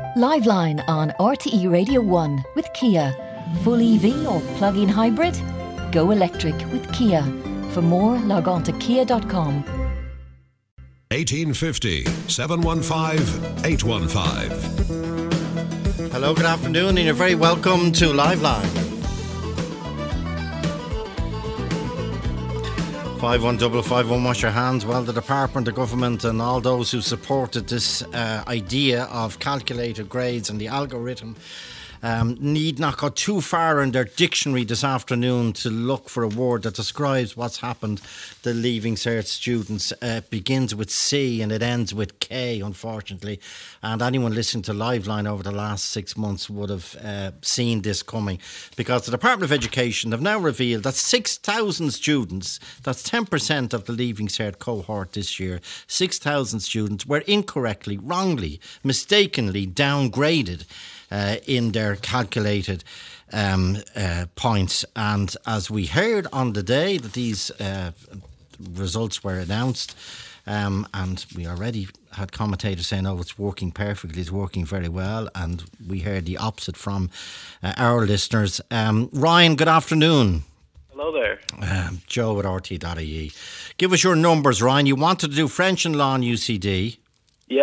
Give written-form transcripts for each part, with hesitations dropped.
Liveline on RTE Radio 1 with Kia. Full EV or plug-in hybrid? Go electric with Kia. For more, log on to kia.com. 1850 715 815. Hello, good afternoon, and you're very welcome to Liveline. 51551, wash your hands. Well, the department, the government and all those who supported this idea of calculated grades and the algorithm need not go too far in their dictionary this afternoon to look for a word that describes what's happened to Leaving Cert students. It begins with C and it ends with K, unfortunately. And anyone listening to Liveline over the last 6 months would have seen this coming, because the Department of Education have now revealed that 6,000 students, that's 10% of the Leaving Cert cohort this year, 6,000 students were incorrectly, wrongly, mistakenly downgraded in their calculated points. And as we heard on the day that these results were announced, and we already had commentators saying, oh, it's working perfectly, it's working very well, and we heard the opposite from our listeners. Ryan, good afternoon. Hello there. Joe at RT.ie. Give us your numbers, Ryan. You wanted to do French and Law and UCD. Yeah.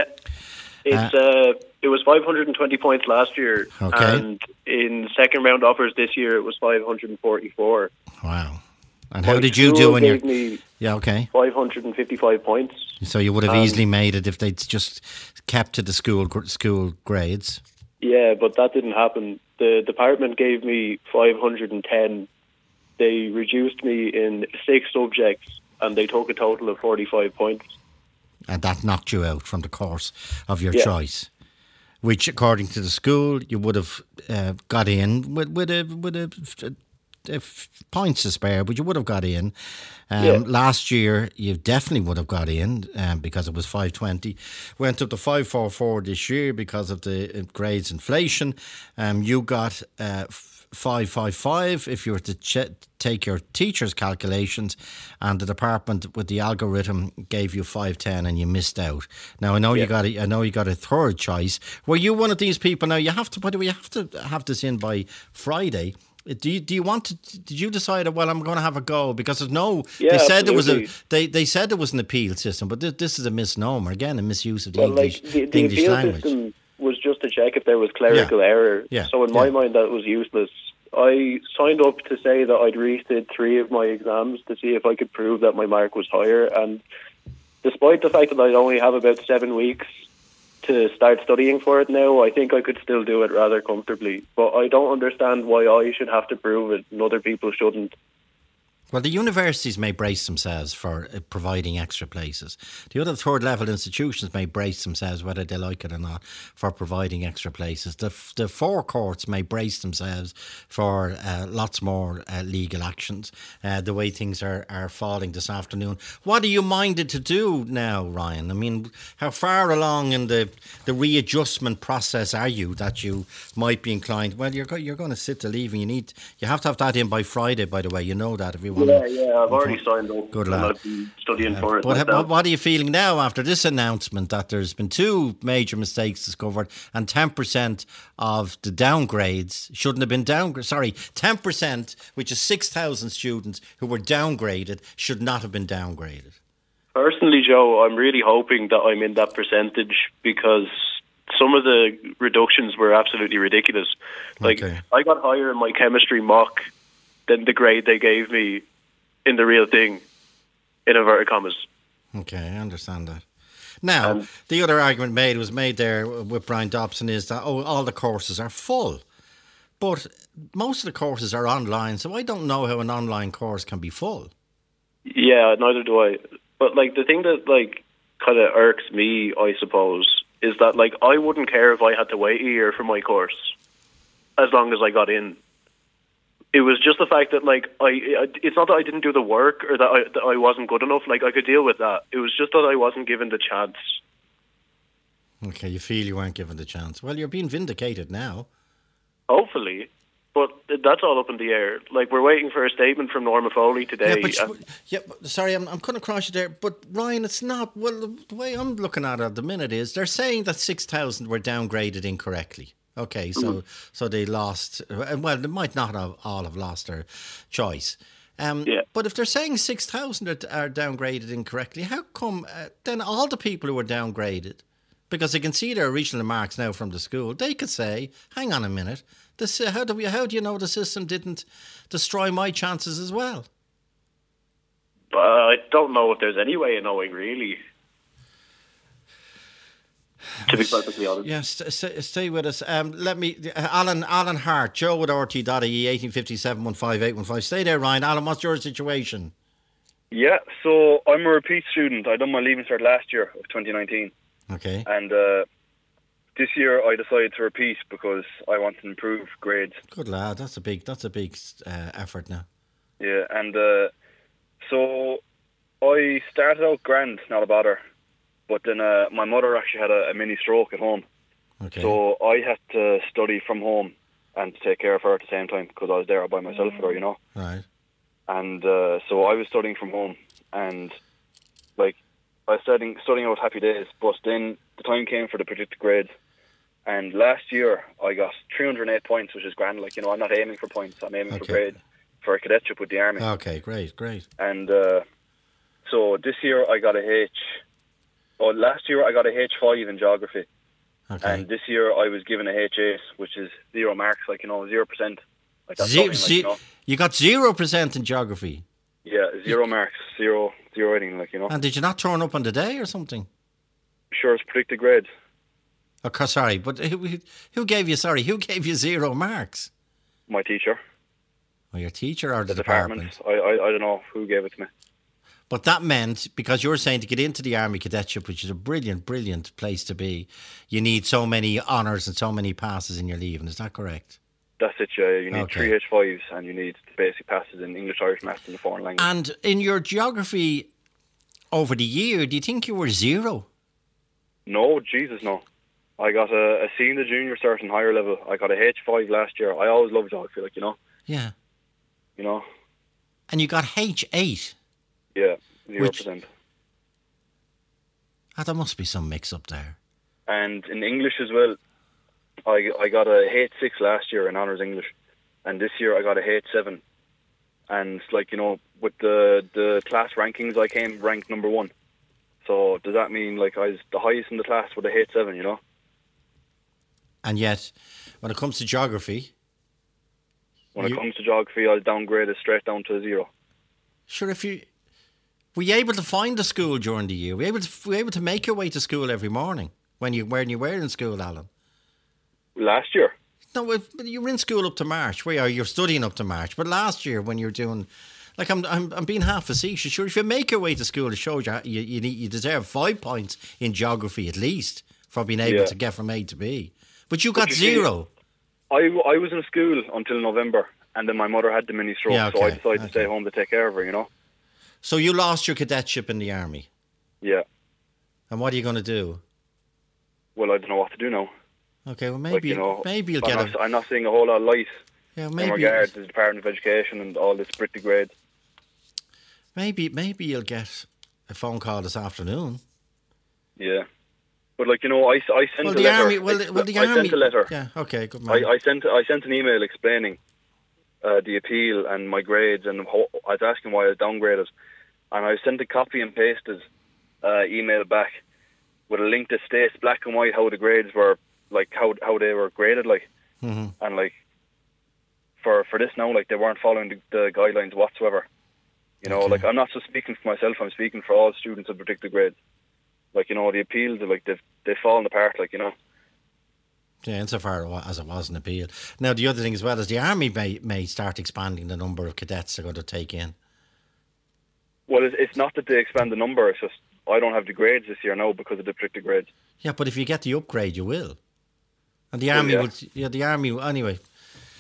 It was 520 points last year, okay. And in second round offers this year it was 544. Wow. And how did you do in your... Yeah, okay. 555 points. So you would have easily made it if they'd just kept to the school grades. Yeah, but that didn't happen. The department gave me 510. They reduced me in 6 subjects and they took a total of 45 points. And that knocked you out from the course of your choice, which, according to the school, you would have got in with a points to spare, but you would have got in. Last year, you definitely would have got in because it was 520. Went up to 544 this year because of the grades inflation. You got 555 if you were to take your teacher's calculations, and the department with the algorithm gave you 510 and you missed out. Now I know you got a third choice. Were you one of these people? Now you have to, by the way, you have to have this in by Friday. Do you want to? Did you decide? Well, I'm going to have a go, because there's no. They said there was They said there was an appeal system, but this is a misnomer again, a misuse of the English language. System was just to check if there was clerical error. So in my mind, that was useless. I signed up to say that I'd restood 3 of my exams to see if I could prove that my mark was higher. And despite the fact that I'd only have about 7 weeks to start studying for it now, I think I could still do it rather comfortably. But I don't understand why I should have to prove it and other people shouldn't. Well, the universities may brace themselves for providing extra places. The other third level institutions may brace themselves, whether they like it or not, for providing extra places. The forecourts may brace themselves for lots more legal actions, the way things are falling this afternoon. What are you minded to do now, Ryan? I mean, how far along in the readjustment process are you that you might be inclined? Well, you're going to sit to leaving. You have to have that in by Friday, by the way. You know that if you. I've already signed up. Good lad. I've been studying for it. But what are you feeling now after this announcement that there's been 2 major mistakes discovered and 10% of the downgrades shouldn't have been downgraded? Sorry, 10%, which is 6,000 students who were downgraded, should not have been downgraded. Personally, Joe, I'm really hoping that I'm in that percentage, because some of the reductions were absolutely ridiculous. Like, I got higher in my chemistry mock than the grade they gave me in the real thing, in inverted commas. Okay, I understand that. Now, the other argument was made there with Brian Dobson is that, all the courses are full. But most of the courses are online, so I don't know how an online course can be full. Yeah, neither do I. But, the thing that, kind of irks me, I suppose, is that, I wouldn't care if I had to wait a year for my course, as long as I got in. It was just the fact that, it's not that I didn't do the work or that I wasn't good enough. I could deal with that. It was just that I wasn't given the chance. Okay, you feel you weren't given the chance. Well, you're being vindicated now. Hopefully. But that's all up in the air. Like, we're waiting for a statement from Norma Foley today. Sorry, I'm cutting across you there. But, Ryan, it's not... Well, the way I'm looking at it at the minute is they're saying that 6,000 were downgraded incorrectly. Okay, so they lost... Well, they might not have all have lost their choice. But if they're saying 6,000 are downgraded incorrectly, how come then all the people who are downgraded, because they can see their original marks now from the school, they could say, hang on a minute, how do you know the system didn't destroy my chances as well? I don't know if there's any way of knowing, really. To be perfectly honest. Yes, stay with us. Let me, Alan Hart, Joe at RT.ie, 1857 15815. Stay there, Ryan. Alan, what's your situation? Yeah, so I'm a repeat student. I done my Leaving Cert last year of 2019. Okay. And this year I decided to repeat because I want to improve grades. Good lad. That's a big effort now. Yeah, and so I started out grand, not a bother. But then my mother actually had a mini stroke at home. Okay. So I had to study from home and take care of her at the same time because I was there by myself with her, you know. Right. And so I was studying from home, and like I was studying out happy days. But then the time came for the predicted grades, and last year I got 308 points, which is grand. Like, you know, I'm not aiming for points; I'm aiming for grades for a cadetship with the army. Okay, great. And so this year I got last year I got a H5 in geography. Okay. And this year I was given a H8, which is 0 marks, like, you know, 0%. Like you got 0% in geography? Yeah, 0 marks, zero anything, like, you know. And did you not turn up on the day or something? Sure, it's predicted grades. Oh, sorry, but who gave you 0 marks? My teacher. Oh, your teacher or the department? I don't know who gave it to me. But that meant, because you're saying to get into the Army Cadetship, which is a brilliant, brilliant place to be, you need so many honours and so many passes in your leaving. Is that correct? That's it, yeah. You need 3 H5s and you need basic passes in English, Irish, Maths and the foreign language. And in your geography over the year, do you think you were 0? No, Jesus, no. I got a C in the junior cert and higher level. I got a H5 last year. I always loved geography, like, you know. Yeah. You know. And you got H8. Yeah, 0%. There must be some mix-up there. And in English as well, I got a H6 last year in Honours English, and this year I got a H7. And, like, you know, with the class rankings, I came ranked number 1. So does that mean, like, I was the highest in the class with a H7, you know? And yet, when it comes to geography... When it comes to geography, I was downgraded straight down to a 0. Sure, were you able to find a school during the year? Were you able to make your way to school every morning when you were in school, Alan? Last year? No, you were in school up to March. You're studying up to March. But last year, when you're doing, like, I'm being half facetious. Sure, if you make your way to school, it shows you deserve 5 points in geography at least for being able to get from A to B. But you got 0. I was in school until November, and then my mother had the mini stroke, so I decided to stay home to take care of her, you know. So you lost your cadetship in the army? Yeah. And what are you going to do? Well, I don't know what to do now. Okay, well, maybe you'll get I'm not seeing a whole lot of light in regard to the Department of Education and all this pretty grades. Maybe you'll get a phone call this afternoon. Yeah. But, like, you know, I sent a letter. I sent a letter. Yeah, okay, good man. I sent an email explaining the appeal and my grades, and I was asking why I was downgraded. And I sent a copy and pasted email back with a link that states black and white how the grades were, like, how they were graded, like. Mm-hmm. And, like, for this now, like, they weren't following the guidelines whatsoever. You know, like, I'm not just speaking for myself, I'm speaking for all students of predicted grades. Like, you know, the appeals, like, they've fallen apart, like, you know. Yeah, insofar as it was an appeal. Now, the other thing as well is the Army may start expanding the number of cadets they're going to take in. Well, it's not that they expand the number, it's just I don't have the grades this year now because of the predicted grades. Yeah, but if you get the upgrade, you will. And the Army the Army, anyway.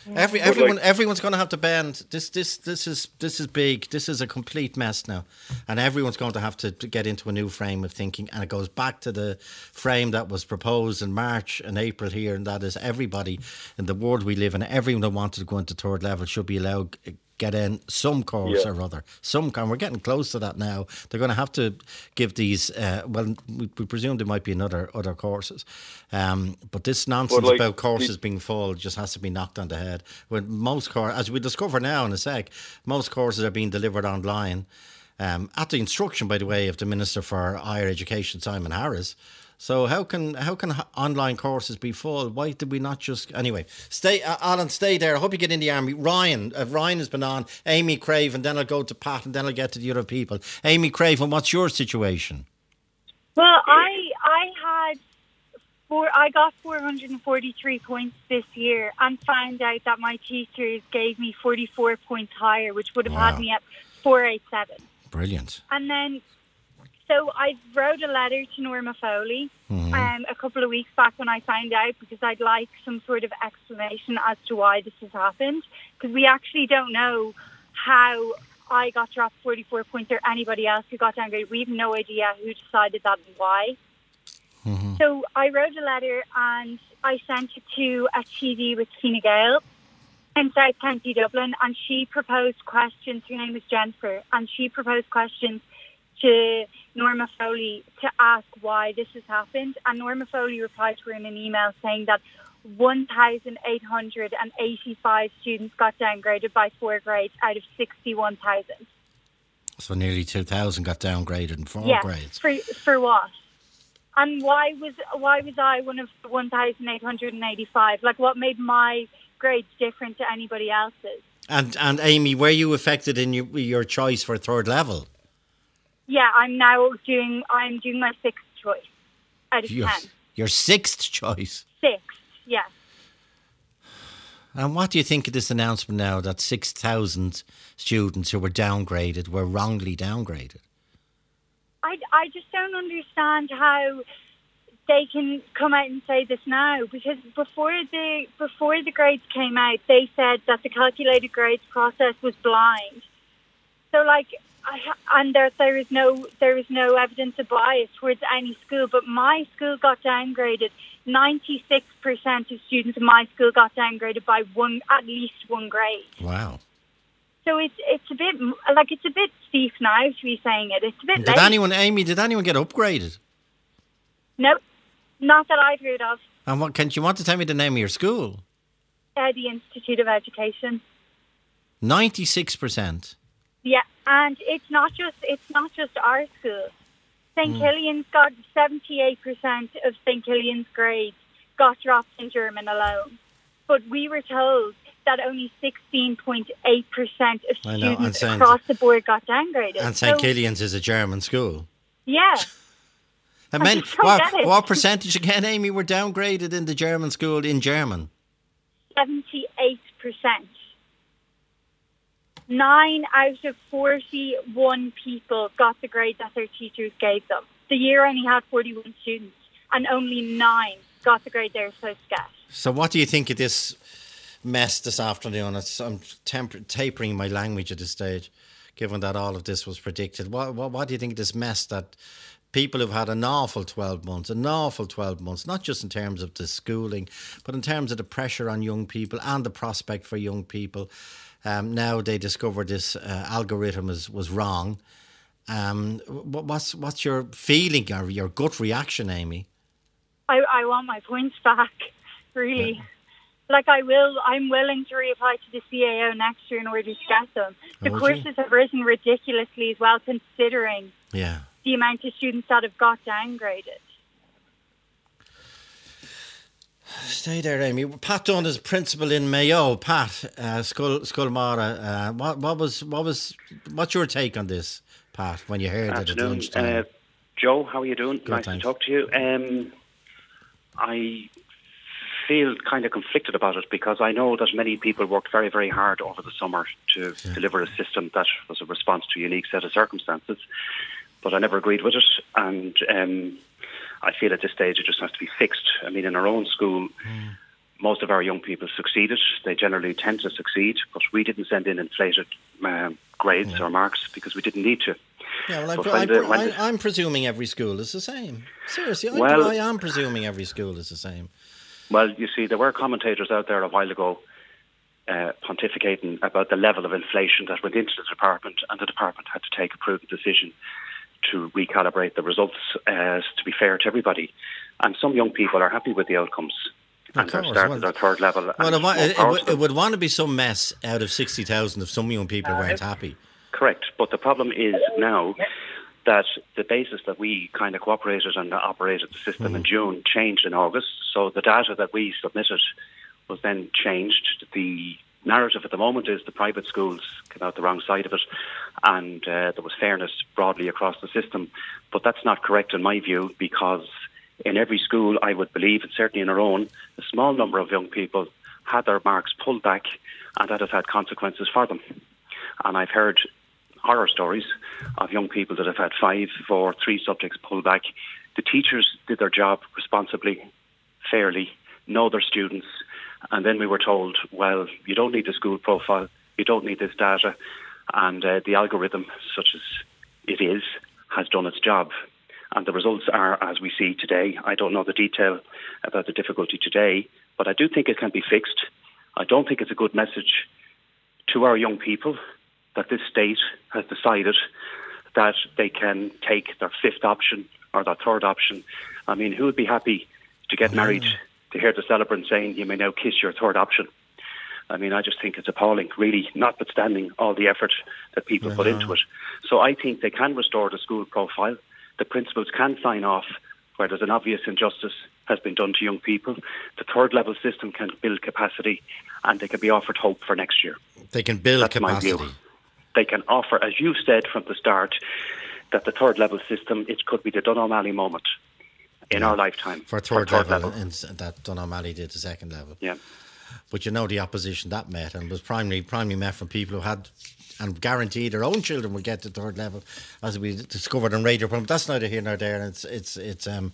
Everyone's going to have to bend. This is big. This is a complete mess now, and everyone's going to have to get into a new frame of thinking. And it goes back to the frame that was proposed in March and April here, and that is everybody in the world we live in. Everyone that wanted to go into third level should be allowed get in some course or other. We're getting close to that now. They're going to have to give these. We presume there might be other courses, but this nonsense about courses being full just has to be knocked on the head. When most courses, as we discover now in a sec, most courses are being delivered online at the instruction, by the way, of the Minister for Higher Education, Simon Harris. So how can online courses be full? Why did we not just... Anyway, Alan, stay there. I hope you get in the army. Ryan has been on. Amy Craven, then I'll go to Pat, and then I'll get to the other people. Amy Craven, what's your situation? Well, I got 443 points this year and found out that my teachers gave me 44 points higher, which would have had me at 487. Brilliant. And then... So I wrote a letter to Norma Foley a couple of weeks back when I found out, because I'd like some sort of explanation as to why this has happened, because we actually don't know how I got dropped 44 points or anybody else who got downgraded. We have no idea who decided that and why. So I wrote a letter and I sent it to a TD with Fine Gael in South County Dublin, and she proposed questions. Her name is Jennifer, and she proposed questions to Norma Foley to ask why this has happened. And Norma Foley replied to her in an email saying that 1,885 students got downgraded by 4 grades out of 61,000. So nearly 2,000 got downgraded in 4 grades. For what? And why was I one of the 1,885? Like, what made my grades different to anybody else's? And Amy, were you affected in your choice for third level? Yeah, I'm doing my 6th choice out of 10. Your 6th choice? 6th, yeah. And what do you think of this announcement now that 6,000 students who were downgraded were wrongly downgraded? I just don't understand how they can come out and say this now, because before the grades came out, they said that the calculated grades process was blind. So, and there is no evidence of bias towards any school, but my school got downgraded. 96% of students in my school got downgraded by at least 1 grade. Wow. So it's a bit steep now to be saying it. It's a bit late. Did anyone get upgraded? Nope, not that I've heard of. And you want to tell me the name of your school? The Institute of Education. 96%. Yeah, and it's not just our school. St. Killian's got 78% of St. Killian's grades got dropped in German alone. But we were told that only 16.8% of students across the board got downgraded. And St. Killian's is a German school. Yeah. And what percentage again, Amy, were downgraded in the German school in German? 78%. 9 out of 41 people got the grade that their teachers gave them. The year only had 41 students, and only 9 got the grade they were supposed to get. So what do you think of this mess this afternoon? I'm tapering my language at this stage, given that all of this was predicted. What do you think of this mess that people who've had an awful 12 months, not just in terms of the schooling, but in terms of the pressure on young people and the prospect for young people? Now they discovered this algorithm was wrong. What's your feeling or your gut reaction, Amy? I want my points back, really. Yeah. I'm willing to reapply to the CAO next year in order to get them. The courses have risen ridiculously as well, considering the amount of students that have got downgraded. Stay there, Amy. Pat Dunn is principal in Mayo. Pat, Scullmara. What's your take on this, Pat? When you heard it at lunchtime? Joe, how are you doing? Good, nice thanks. To talk to you. I feel kind of conflicted about it because I know that many people worked very, very hard over the summer to deliver a system that was a response to a unique set of circumstances. But I never agreed with it, and I feel at this stage it just has to be fixed. I mean, in our own school, most of our young people succeeded. They generally tend to succeed, but we didn't send in inflated grades or marks because we didn't need to. Yeah, well, I'm presuming every school is the same. Seriously, I am presuming every school is the same. Well, you see, there were commentators out there a while ago pontificating about the level of inflation that went into the department, and the department had to take a prudent decision to recalibrate the results to be fair to everybody. And some young people are happy with the outcomes. And they're starting their third level. Well, it would want to be some mess out of 60,000 if some young people weren't happy. Correct. But the problem is now that the basis that we kind of cooperated and operated the system in June changed in August. So the data that we submitted was then changed. The narrative at the moment is the private schools came out the wrong side of it, and there was fairness broadly across the system. But that's not correct in my view, because in every school, I would believe, and certainly in our own, a small number of young people had their marks pulled back, and that has had consequences for them. And I've heard horror stories of young people that have had 5 or 3 subjects pulled back. The teachers did their job responsibly, fairly, know their students, and then we were told, well, you don't need the school profile, you don't need this data, and the algorithm, such as it is, has done its job. And the results are, as we see today. I don't know the detail about the difficulty today, but I do think it can be fixed. I don't think it's a good message to our young people that this state has decided that they can take their 5th option or their 3rd option. I mean, who would be happy to get married to hear the celebrant saying, you may now kiss your 3rd option? I mean, I just think it's appalling, really, notwithstanding all the effort that people put into it. So I think they can restore the school profile. The principals can sign off where there's an obvious injustice has been done to young people. The 3rd level system can build capacity, and they can be offered hope for next year. They can build That's capacity. My view. They can offer, as you said from the start, that the 3rd level system, it could be the Dun O'Malley moment in our lifetime. For third level. And that Dun O'Malley did the 2nd level. Yeah. But you know the opposition that met, and was primarily met from people who had and guaranteed their own children would get to 3rd level, as we discovered on radio. But that's neither here nor there. And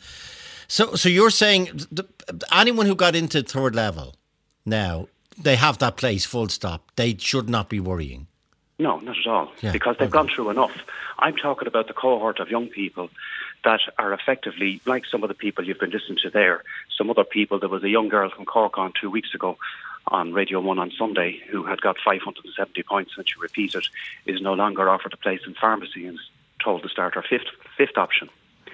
so you're saying anyone who got into 3rd level now, they have that place, full stop. They should not be worrying. No, not at all, because they've gone through enough. I'm talking about the cohort of young people that are effectively like some of the people you've been listening to there. Some other people, there was a young girl from Cork on 2 weeks ago on Radio 1 on Sunday who had got 570 points, and she repeated, is no longer offered a place in pharmacy and is told to start her fifth option.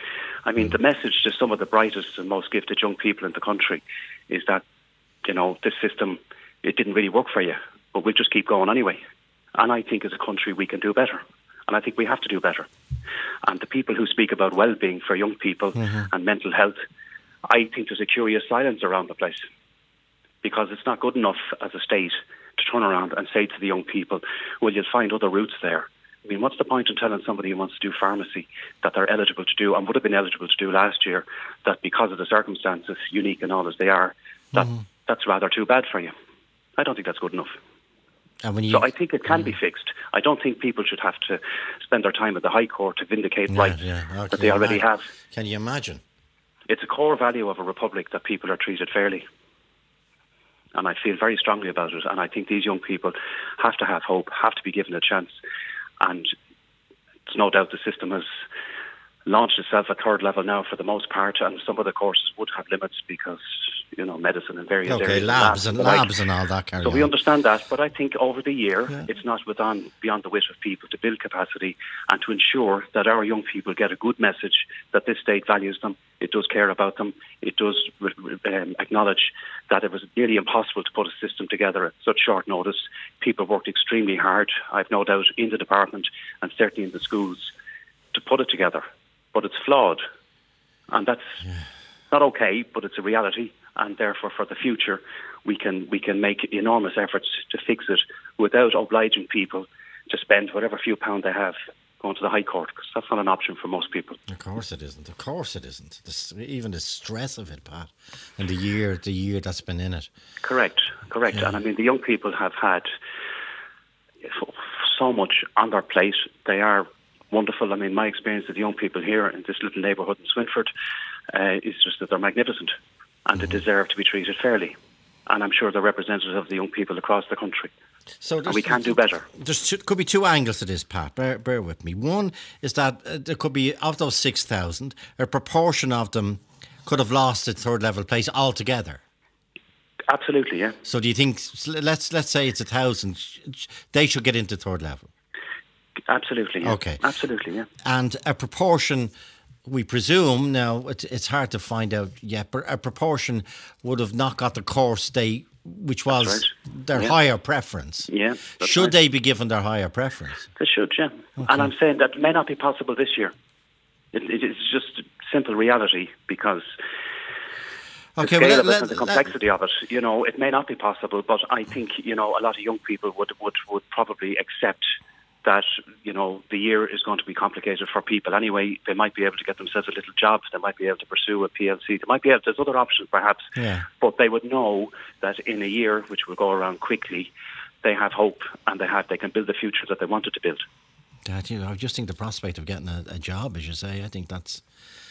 I mean, the message to some of the brightest and most gifted young people in the country is that, you know, this system, it didn't really work for you, but we'll just keep going anyway. And I think as a country we can do better. And I think we have to do better. And the people who speak about well-being for young people and mental health, I think there's a curious silence around the place, because it's not good enough as a state to turn around and say to the young people, well, you'll find other routes there. I mean, what's the point in telling somebody who wants to do pharmacy that they're eligible to do and would have been eligible to do last year, that because of the circumstances, unique and all as they are, that's rather too bad for you? I don't think that's good enough. So I think it can be fixed. I don't think people should have to spend their time at the High Court to vindicate rights that they already have. Can you imagine? It's a core value of a republic that people are treated fairly. And I feel very strongly about it. And I think these young people have to have hope, have to be given a chance. And there's no doubt the system has launched itself at 3rd level now for the most part, and some of the courses would have limits because, you know, medicine and various areas. labs and all that. So we understand that, but I think over the year, it's not beyond the wit of people to build capacity and to ensure that our young people get a good message that this state values them, it does care about them, it does acknowledge that it was nearly impossible to put a system together at such short notice. People worked extremely hard, I've no doubt, in the department and certainly in the schools to put it together. But it's flawed, and that's not okay, but it's a reality, and therefore for the future we can make enormous efforts to fix it without obliging people to spend whatever few pound they have going to the High Court, because that's not an option for most people. Of course it isn't. Even the stress of it, Pat, and the year that's been in it. Correct. Yeah. And I mean, the young people have had so much on their plate. They are wonderful. I mean, my experience with young people here in this little neighbourhood in Swinford is just that they're magnificent and they deserve to be treated fairly. and I'm sure they're representative of the young people across the country. So we can do better. There could be two angles to this, Pat. Bear with me. One is that there could be, of those 6,000, a proportion of them could have lost its third level place altogether. Absolutely, yeah. So do you think, let's say it's 1,000, they should get into third level? Absolutely, yeah. Okay. Absolutely, yeah. And a proportion, we presume, now it's hard to find out yet, but a proportion would have not got the course which was their higher preference. Yeah. Should they be given their higher preference? They should, yeah. Okay. And I'm saying that may not be possible this year. It's just simple reality because the scale of it and the complexity of it, it may not be possible, but I think, a lot of young people would probably accept that, the year is going to be complicated for people anyway. They might be able to get themselves a little job. They might be able to pursue a PLC. They might be able to, there's other options perhaps. Yeah. But they would know that in a year, which will go around quickly, they have hope and they can build the future that they wanted to build. I just think the prospect of getting a job, as you say, I think that's...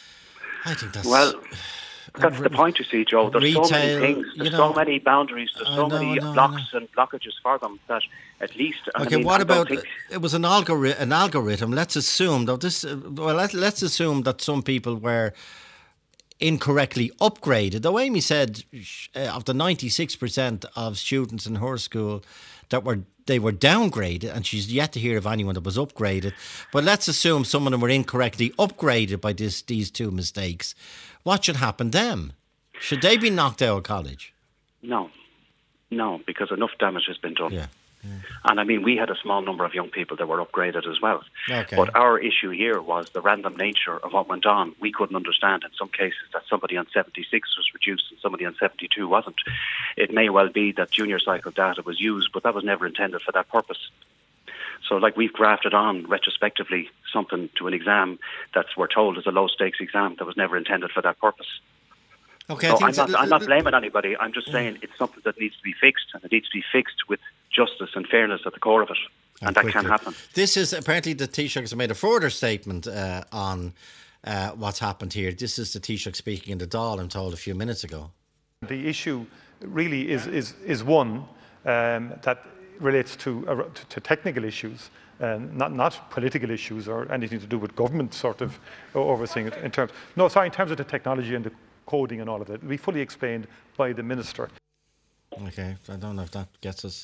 Well, that's the point, you see, Joe. There's so many things. There's so many boundaries. There's so many blocks and blockages for them that at least... Okay, what about... It was an algorithm. Let's assume that let's assume that some people were incorrectly upgraded. Though Amy said of the 96% of students in her school they were downgraded, and she's yet to hear of anyone that was upgraded. But let's assume some of them were incorrectly upgraded by these two mistakes. What should happen then? Should they be knocked out of college? No, because enough damage has been done. Yeah. And I mean, we had a small number of young people that were upgraded as well. Okay. But our issue here was the random nature of what went on. We couldn't understand in some cases that somebody on 76 was reduced and somebody on 72 wasn't. It may well be that junior cycle data was used, but that was never intended for that purpose. So we've grafted on retrospectively something to an exam that's, we're told, is a low stakes exam that was never intended for that purpose. Okay, so I'm not blaming anybody. I'm just saying it's something that needs to be fixed, and it needs to be fixed with justice and fairness at the core of it, and that can happen. This is apparently the Taoiseach has made a further statement on what's happened here. This is the Taoiseach speaking in the Dáil, I'm told, a few minutes ago. The issue really is one that relates to technical issues, not political issues or anything to do with government sort of overseeing it in terms of the technology and the coding and all of it. It will be fully explained by the Minister. Okay, I don't know if that gets us...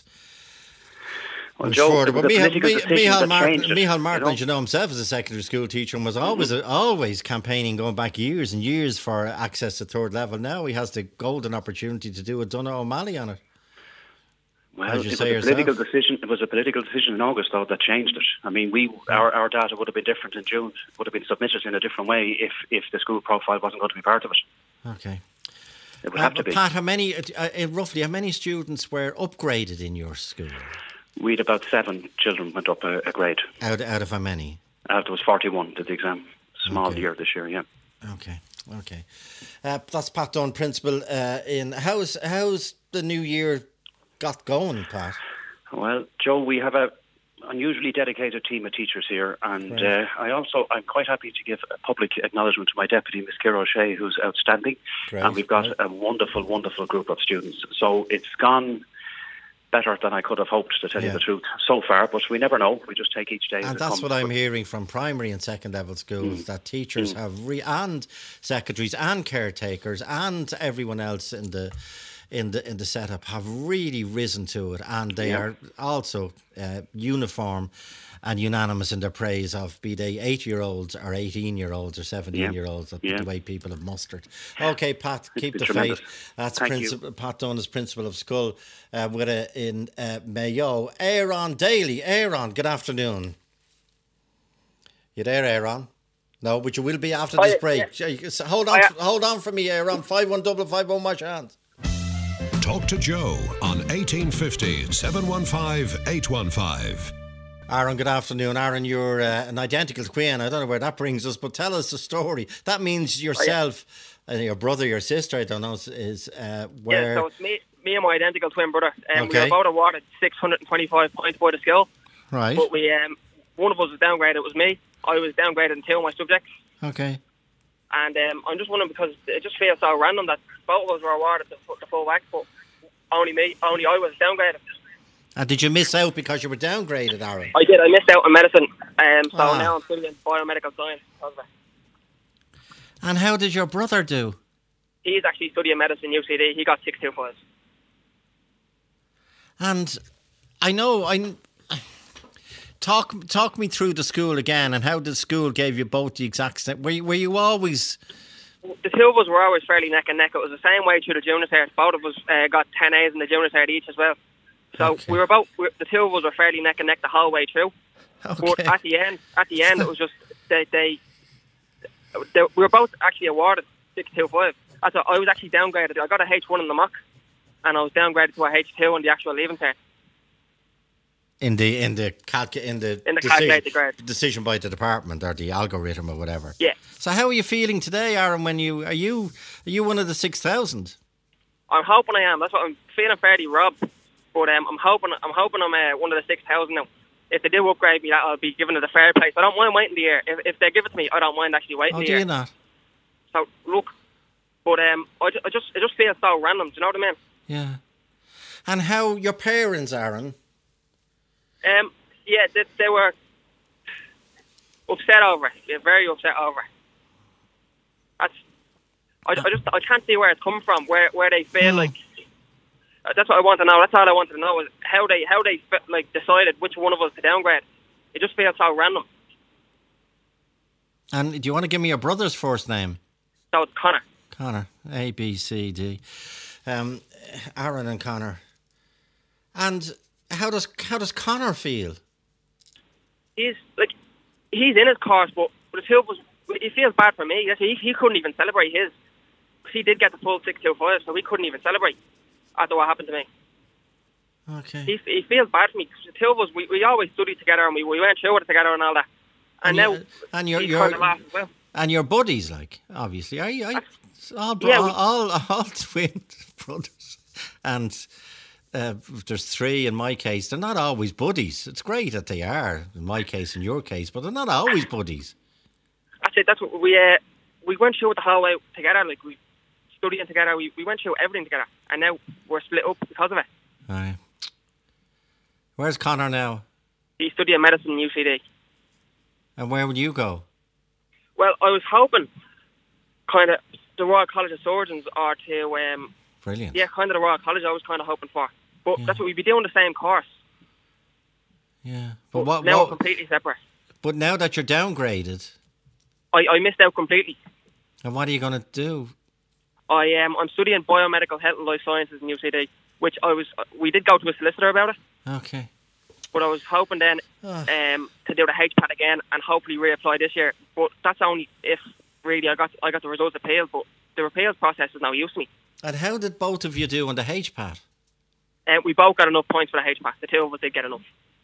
Well, Joe, but Micheál Martin, as you know himself, as a secondary school teacher, and was always campaigning, going back years and years, for access to third level. Now he has the golden opportunity to do a Donogh O'Malley on it. Well, it was a political decision. It was a political decision in August, though, that changed it. I mean, our data would have been different in June. Would have been submitted in a different way if the school profile wasn't going to be part of it. Okay. It would have to be. Pat, roughly how many students were upgraded in your school? We had about 7 children went up a grade. Out of how many? There was 41 did the exam. Small year this year, yeah. Okay. That's Pat Dunn, principal. How's the new year got going, Pat? Well, Joe, we have a unusually dedicated team of teachers here, and I'm quite happy to give a public acknowledgement to my deputy, Miss Ciara O'Shea, who's outstanding. Great. And we've got a wonderful group of students. So it's gone better than I could have hoped, to tell you the truth, so far, but we never know. We just take each day. And that's what I'm hearing from primary and second level schools, that teachers have and secretaries and caretakers and everyone else in the setup have really risen to it, and they are also uniform and unanimous in their praise of, be they 8-year-olds or 18-year-olds or 17-year-olds, the way people have mustered. Okay, Pat, keep the faith. That's Pat Dunn is principal of Scull in Mayo. Aaron Daly. Aaron, good afternoon. You there, Aaron? No, but you will be after this break. Yeah. Hold on for me, Aaron. 51551, wash your hands. Talk to Joe on 1850 715 815. Aaron, good afternoon. Aaron, you're an identical twin. I don't know where that brings us, but tell us the story. That means yourself and your brother, your sister, I don't know, is where... Yeah, so it's me and my identical twin brother. We were both awarded 625 points by the school. Right. But we, one of us was downgraded, it was me. I was downgraded in 2 of my subjects. Okay. And I'm just wondering, because it just feels so random that both of us were awarded the full whack, but only I was downgraded. And did you miss out because you were downgraded, Aaron? I did. I missed out on medicine. So now I'm studying biomedical science. And how did your brother do? He's actually studying medicine UCD. He got 625. And I know, talk me through the school again, and how the school gave you both the exact same. Were you always? The two of us were always fairly neck and neck. It was the same way through the junior cert. Both of us got 10 A's in the junior cert each as well. So the two of us were fairly neck and neck the whole way through. Okay. But at the end, it was just they we were both actually awarded 625. I was actually downgraded. I got a H1 in the mock, and I was downgraded to a H2 on the actual leaving cert. In the calculated grade decision by the department or the algorithm or whatever. Yeah. So how are you feeling today, Aaron? When are you one of the 6,000? I'm hoping I am. That's what I'm feeling, fairly robbed. But I'm hoping I'm one of the 6,000 now. If they do upgrade me, I'll be given it a fair place. I don't mind waiting the year. If they give it to me, I don't mind actually waiting the year. Oh, do you not? So look, but it just feels so random. Do you know what I mean? Yeah. And how your parents, Aaron? Yeah, they were upset over it. They're very upset over it. I can't see where it's coming from. Where they feel like. That's what I want to know. That's all I wanted to know is how they like decided which one of us to downgrade. It just feels so random. And do you want to give me your brother's first name? So it's Connor. Connor, A B C D. Aaron and Connor. And how does Connor feel? He's in his course, but the two of us, he feels bad for me. He couldn't even celebrate his. He did get the full 625, so he couldn't even celebrate after what happened to me. Okay. He feels bad for me. The two of us, we always studied together and we went through it together and all that. And now he's kind of laughing as well. And your buddies, like, obviously, are you? All twin brothers, and there's three in my case. They're not always buddies. It's great that they are in my case, in your case, but they're not always buddies. That's it. That's what we went through it the whole way together. Like we studying together. We went through everything together, and now we're split up because of it. Aye. Where's Connor now? He's studying medicine in UCD. And where would you go? Well, I was hoping kind of the Royal College of Surgeons or to... Brilliant. Yeah, kind of the Royal College I was kind of hoping for. But that's what we'd be doing the same course. Yeah. But we're completely separate. But now that you're downgraded... I missed out completely. And what are you going to do? I'm studying biomedical health and life sciences in UCD, which we did go to a solicitor about it. Okay. But I was hoping then to do the HPAT again and hopefully reapply this year. But that's only if really I got the results appealed. But the appeals process is now used to me. And how did both of you do on the HPAT? We both got enough points for the HPAT. The two of us did get enough.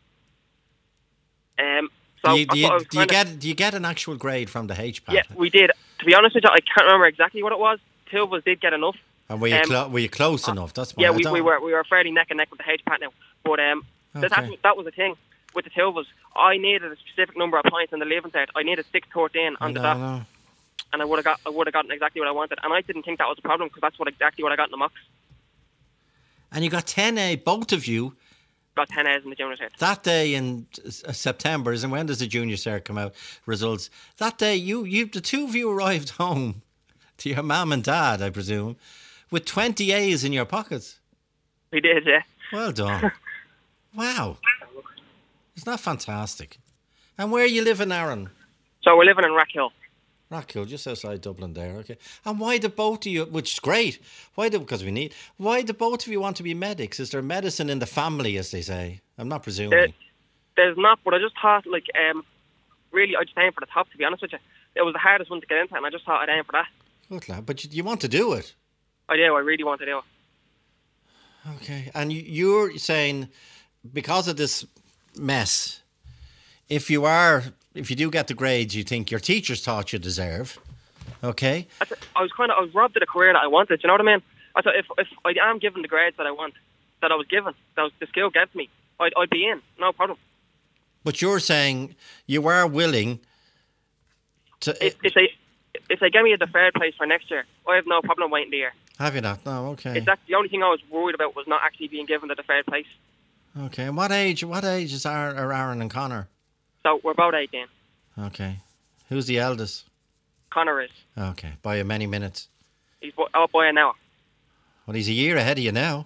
So do you get an actual grade from the HPAT? Yeah, we did. To be honest with you, I can't remember exactly what it was. Two of us did get enough. And were you close enough? That's we were fairly neck and neck with the HPAT now. But that was the thing with the two of us. I needed a specific number of points in the leaving cert. I needed 613 on the dot, and I would have gotten exactly what I wanted. And I didn't think that was a problem because that's exactly what I got in the mocks. And you got 10A, both of you. Got 10 A's in the junior cert. That day in September, and when does the junior cert come out? Results. That day, the two of you arrived home to your mum and dad, I presume, with 20 A's in your pockets. We did, yeah. Well done. Wow. Isn't that fantastic? And where are you living, Aaron? So we're living in Rackhill. Rackhill, just outside Dublin there, okay. And why do both of you, which is great, why do both of you want to be medics? Is there medicine in the family, as they say? I'm not presuming. There's not, but I just thought, really, I just aimed for the top, to be honest with you. It was the hardest one to get into, and I just thought I'd aim for that. Good lad, but you want to do it? I do, I really want to do it. Okay, and you're saying, because of this mess, if you do get the grades you think your teachers thought you deserve, okay? I was robbed of the career that I wanted, you know what I mean? I thought if I am given the grades that I want, that I was given, that the skill gave me, I'd be in, no problem. But you're saying you are willing to... If they give me a deferred place for next year, I have no problem waiting the year. Have you not? No, okay. It's the only thing I was worried about was not actually being given the third place. Okay, and what age is Aaron and Connor? So we're about 18. Okay. Who's the eldest? Connor is. Okay, by many minutes. He's out by an hour. Well, he's a year ahead of you now.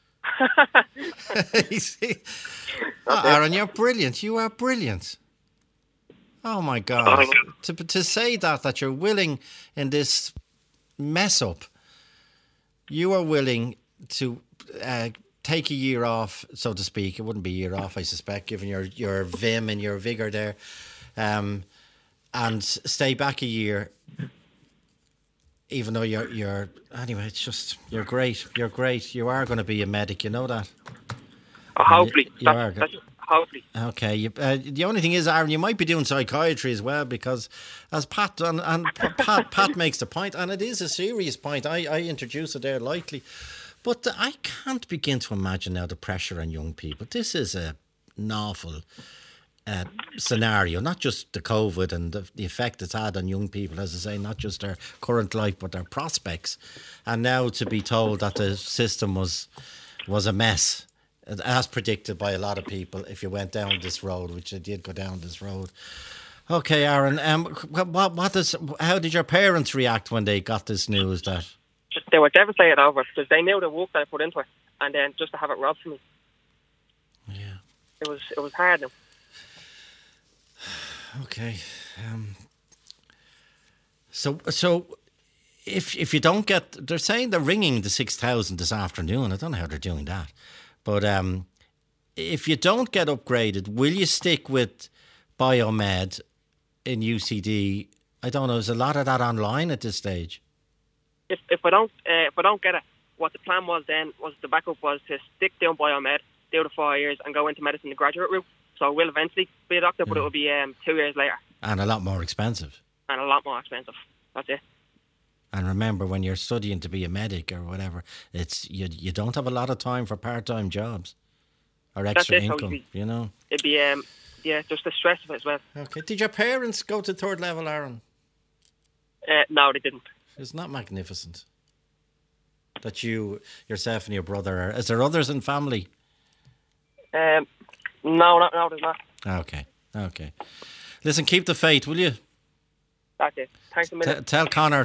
Aaron, you're brilliant. You are brilliant. Oh my God! To say that you're willing in this mess up, you are willing to take a year off, so to speak. It wouldn't be a year off, I suspect, given your vim and your vigour there, and stay back a year. Even though you're anyway, it's just you're great. You're great. You are going to be a medic. You know that. Hopefully, hopefully. Okay. The only thing is, Aaron, you might be doing psychiatry as well, because as Pat Pat makes the point, and it is a serious point. I introduced it there lightly, but I can't begin to imagine now the pressure on young people. This is an awful scenario, not just the COVID and the effect it's had on young people, as I say, not just their current life but their prospects, and now to be told that the system was a mess, as predicted by a lot of people, if you went down this road, which I did go down this road. Okay, Aaron, how did your parents react when they got this news? That they were devastated over it, because they knew the work that I put into it, and then just to have it robbed from me. Yeah, it was hard. Now. Okay, so if you don't get, they're saying they're ringing the 6,000 this afternoon. I don't know how they're doing that, but if you don't get upgraded, will you stick with Biomed in UCD? I don't know. There's a lot of that online at this stage. If I don't get it, what the plan was then was the backup was to stick down Biomed, do the 4 years, and go into medicine, the graduate route. So I will eventually be a doctor, but it will be 2 years later. And a lot more expensive. That's it. And remember, when you're studying to be a medic or whatever, it's you don't have a lot of time for part-time jobs or extra income, you know. It'd be, just the stress of it as well. Okay. Did your parents go to third level, Aaron? No, they didn't. It's not magnificent that yourself and your brother are. Is there others in family? No, there's not. Okay. Listen, keep the faith, will you? That's it. Thanks a minute. Tell Connor,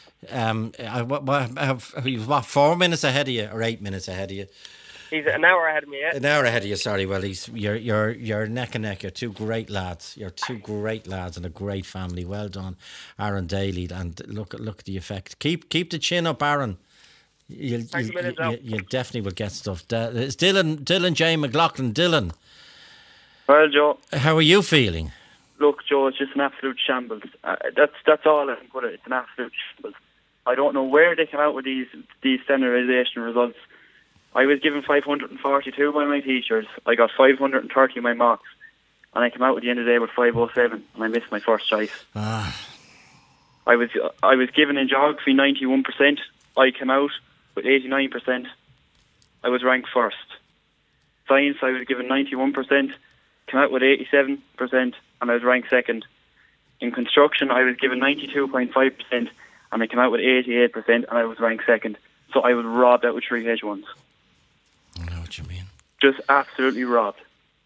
what, 4 minutes ahead of you or 8 minutes ahead of you? He's an hour ahead of me, yeah. An hour ahead of you, sorry. Well, you're neck and neck. You're two great lads. You're two great lads and a great family. Well done, Aaron Daly. And look at the effect. Keep the chin up, Aaron. You definitely will get stuff. It's Dylan J. McLaughlin. Dylan. Well, Joe. How are you feeling? Look, Joe, it's just an absolute shambles. That's all I can put it. It's an absolute shambles. I don't know where they come out with these standardisation results. I was given 542 by my teachers. I got 530 in my mocks. And I came out at the end of the day with 507, and I missed my first choice. I was given in geography 91%. I came out with 89%. I was ranked first. Science, I was given 91%. Came out with 87%, and I was ranked second. In construction, I was given 92.5%, and I came out with 88%, and I was ranked second. So I was robbed out with 3 H1s. I know what you mean. Just absolutely robbed.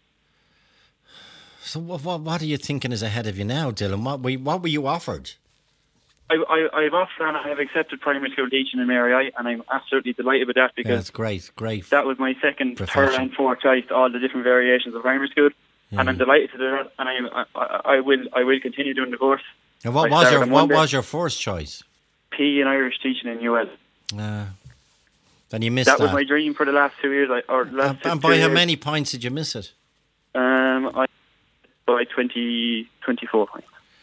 So what are you thinking is ahead of you now, Dylan? What were you offered? I've offered and I have accepted primary school teaching in Mary I, and I'm absolutely delighted with that, because that's great. That was my second, third and fourth choice to all the different variations of primary school. Yeah. And I'm delighted to do that, and I will continue doing the course. And what was your first choice? PE and Irish teaching in UL. Then you missed that. That was my dream for the last 2 years. And by how many points did you miss it? By 24 points.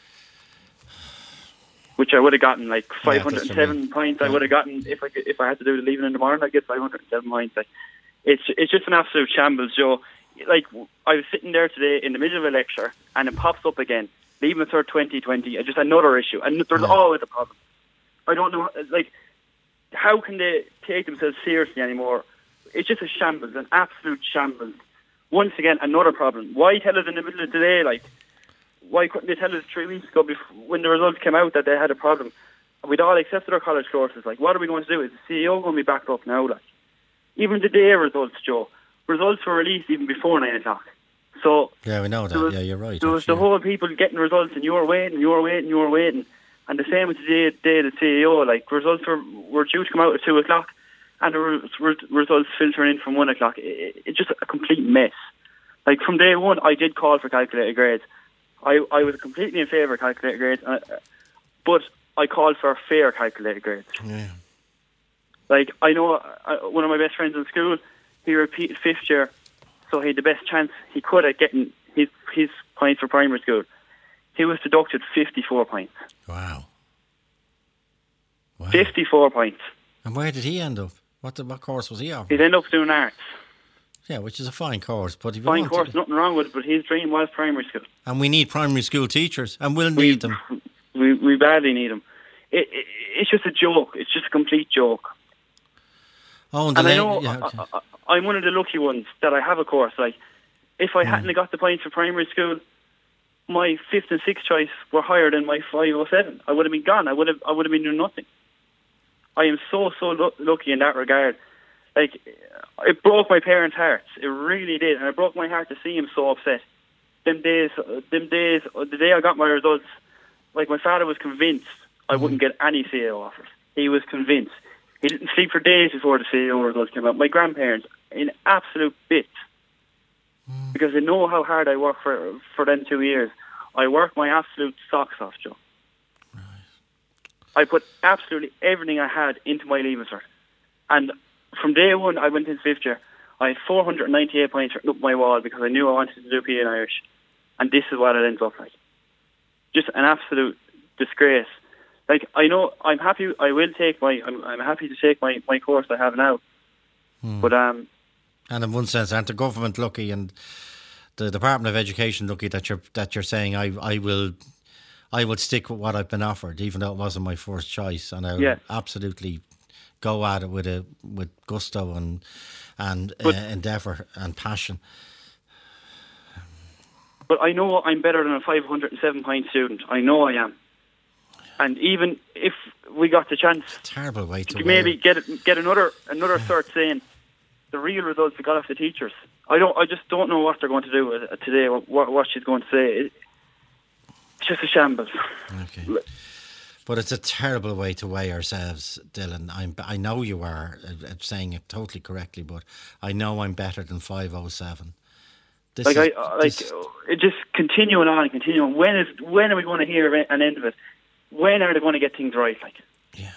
Which I would have gotten, like 507 points. I would have gotten if I had to do the leaving in the morning. I'd get 507 points. Like, it's just an absolute shambles, Joe. Like, I was sitting there today in the middle of a lecture, and it pops up again. Leaving the third 2020, just another issue, and there's always a problem. I don't know, like, how can they take themselves seriously anymore? It's just a shambles, an absolute shambles. Once again, another problem. Why tell us in the middle of the day, like? Why couldn't they tell us 3 weeks ago when the results came out that they had a problem? we'd all accepted our college courses. Like, what are we going to do? Is the CEO going to be backed up now? Like, even the day results, Joe. Results were released even before 9 o'clock. So yeah, we know that. You're right. There was the whole people getting results, and you were waiting. And the same with the day the CEO. Like, results were due to come out at 2 o'clock, and the results filtering in from 1 o'clock. It's just a complete mess. Like, from day one, I did call for calculated grades. I was completely in favour of calculated grades, but I called for fair calculated grades. Yeah. Like, I know one of my best friends in school, he repeated 5th year, so he had the best chance he could at getting his points for primary school. He was deducted 54 points. Wow. 54 points. And where did he end up? What course was he offering? He'd end up doing arts. Yeah, which is a fine course. But fine course, nothing wrong with it, but his dream was primary school. And we need primary school teachers, and we'll need them. We badly need them. It's just a joke. It's just a complete joke. Oh, and I know I'm one of the lucky ones that I have a course. Like, if I hadn't got the points for primary school, my 5th and 6th choice were higher than my 507. I would have been gone. I would have been doing nothing. I am so lucky in that regard. Like, it broke my parents' hearts. It really did, and it broke my heart to see him so upset. Them days, the day I got my results, like, my father was convinced I wouldn't get any CEO offers. He was convinced. He didn't sleep for days before the CEO results came out. My grandparents, in absolute bits, because they know how hard I worked for them 2 years. I worked my absolute socks off, Joe. Right. I put absolutely everything I had into my Leaving Cert. And from day one, I went into 5th year. I had 498 points written up my wall because I knew I wanted to do PE in Irish. And this is what it ends up like. Just an absolute disgrace. Like, I know I'm happy. I'm happy to take my course I have now. But and in one sense, aren't the government lucky and the Department of Education lucky that you're saying I will stick with what I've been offered, even though it wasn't my first choice, and I'll absolutely go at it with gusto and endeavour and passion. But I know I'm better than a 507 point student. I know I am. And even if we got the chance, terrible way to maybe get another cert saying the real results we got off the teachers. I just don't know what they're going to do today. What she's going to say. It's just a shambles. Okay. But it's a terrible way to weigh ourselves, Dylan. I know you are saying it totally correctly, but I know I'm better than 507. It just continuing on and continuing. When are we going to hear an end of it? When are they going to get things right? Like, yeah.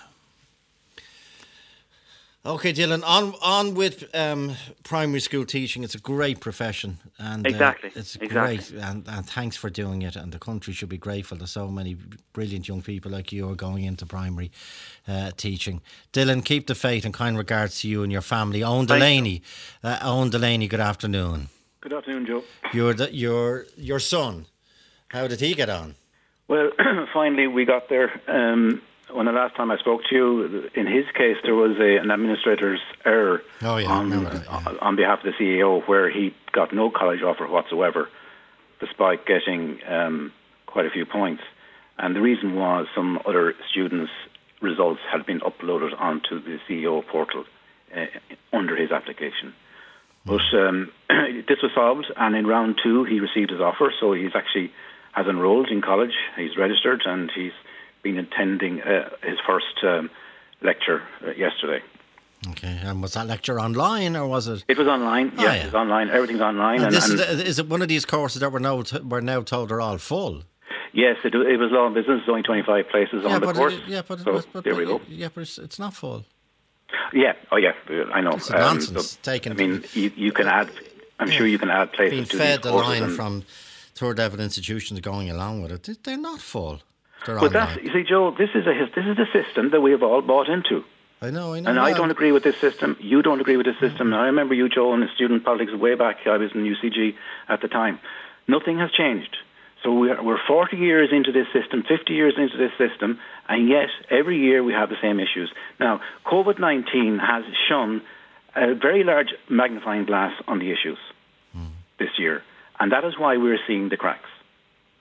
Okay, Dylan. On with primary school teaching. It's a great profession, and exactly, great. And thanks for doing it. And the country should be grateful that so many brilliant young people like you are going into primary teaching. Dylan, keep the faith, and kind regards to you and your family. Owen Delaney, good afternoon. Good afternoon, Joe. Your son, how did he get on? Well, finally we got there. When the last time I spoke to you, in his case, there was an administrator's error on behalf of the CEO, where he got no college offer whatsoever, despite getting quite a few points. And the reason was some other students' results had been uploaded onto the CEO portal under his application. But this was solved, and in round 2 he received his offer, so he's actually has enrolled in college, he's registered, and he's been attending his first lecture yesterday. Okay, and was that lecture online, or was it? It was online, it was online, everything's online. And is it one of these courses that we're now told are all full? Yes, it was law and business, there's only 25 places on the course. There we go. Yeah, but it's not full. Yeah, I know. It's nonsense. You can add, I'm sure you can add places being to fed these the courses. line from third level institutions going along with it. They're not full. But you see, Joe, this is the system that we have all bought into. I know. And I don't agree with this system. You don't agree with this system. I remember you, Joe, in student politics way back. I was in UCG at the time. Nothing has changed. So we're 40 years into this system, 50 years into this system, and yet every year we have the same issues. Now, COVID-19 has shone a very large magnifying glass on the issues this year, and that is why we're seeing the cracks.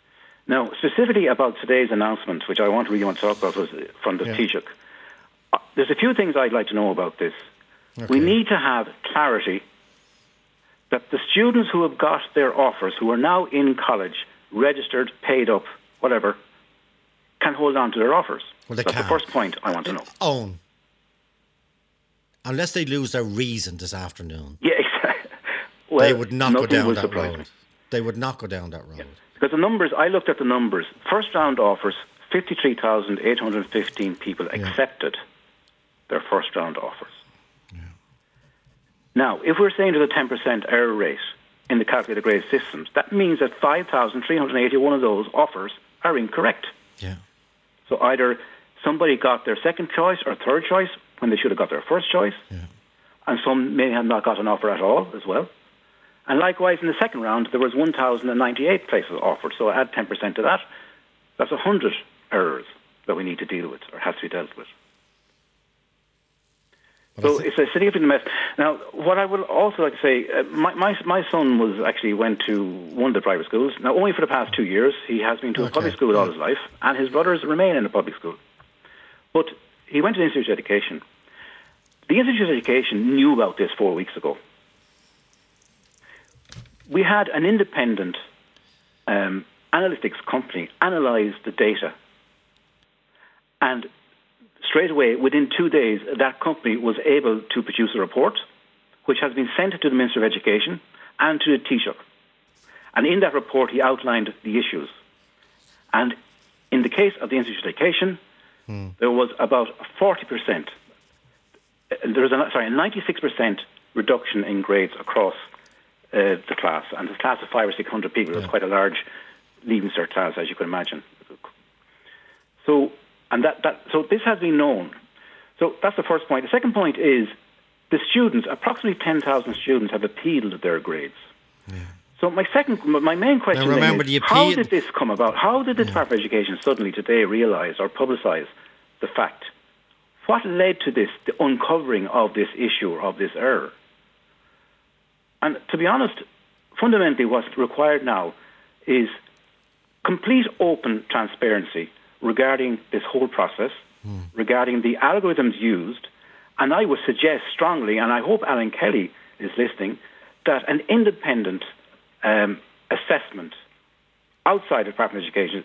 Now, specifically about today's announcement, which I really want to talk about, was from the Taoiseach. There's a few things I'd like to know about this. Okay. We need to have clarity that the students who have got their offers, who are now in college, registered, paid up, whatever, can hold on to their offers. Well, they That's can. the first point I want to know. Own. Unless they lose their reason this afternoon. Yeah, exactly. Well, they would not go down that road. They would not go down that road. Yeah. Because the numbers, I looked at the numbers. First round offers, 53,815 people accepted their first round offers. Yeah. Now, if we're saying to the 10% error rate in the calculated grade systems, that means that 5,381 of those offers are incorrect. Yeah. So either somebody got their second choice or third choice when they should have got their first choice, and some may have not got an offer at all as well. And likewise, in the second round, there was 1,098 places offered. So add 10% to that. That's 100 errors that we need to deal with, or has to be dealt with. So it's a significant mess. Now, what I would also like to say, my son went to one of the private schools. Now, only for the past 2 years. He has been to a public school all his life, and his brothers remain in a public school. But he went to the Institute of Education. The Institute of Education knew about this 4 weeks ago. We had an independent analytics company analyse the data, and straight away, within 2 days, that company was able to produce a report which has been sent to the Minister of Education and to the Taoiseach. And in that report, he outlined the issues. And in the case of the Institute of Education, there was about 40%. There was a 96% reduction in grades across the class. And the class of 500 or 600 people was quite a large Leaving Cert class, as you can imagine. So this has been known. So that's the first point. The second point is the students, approximately 10,000 students, have appealed their grades. Yeah. So my main question is, how did this come about? How did the Department of Education suddenly today realise or publicise the fact? What led to this, the uncovering of this issue or of this error? And to be honest, fundamentally what's required now is complete open transparency regarding this whole process, regarding the algorithms used, and I would suggest strongly, and I hope Alan Kelly is listening, that an independent assessment outside the Department of Education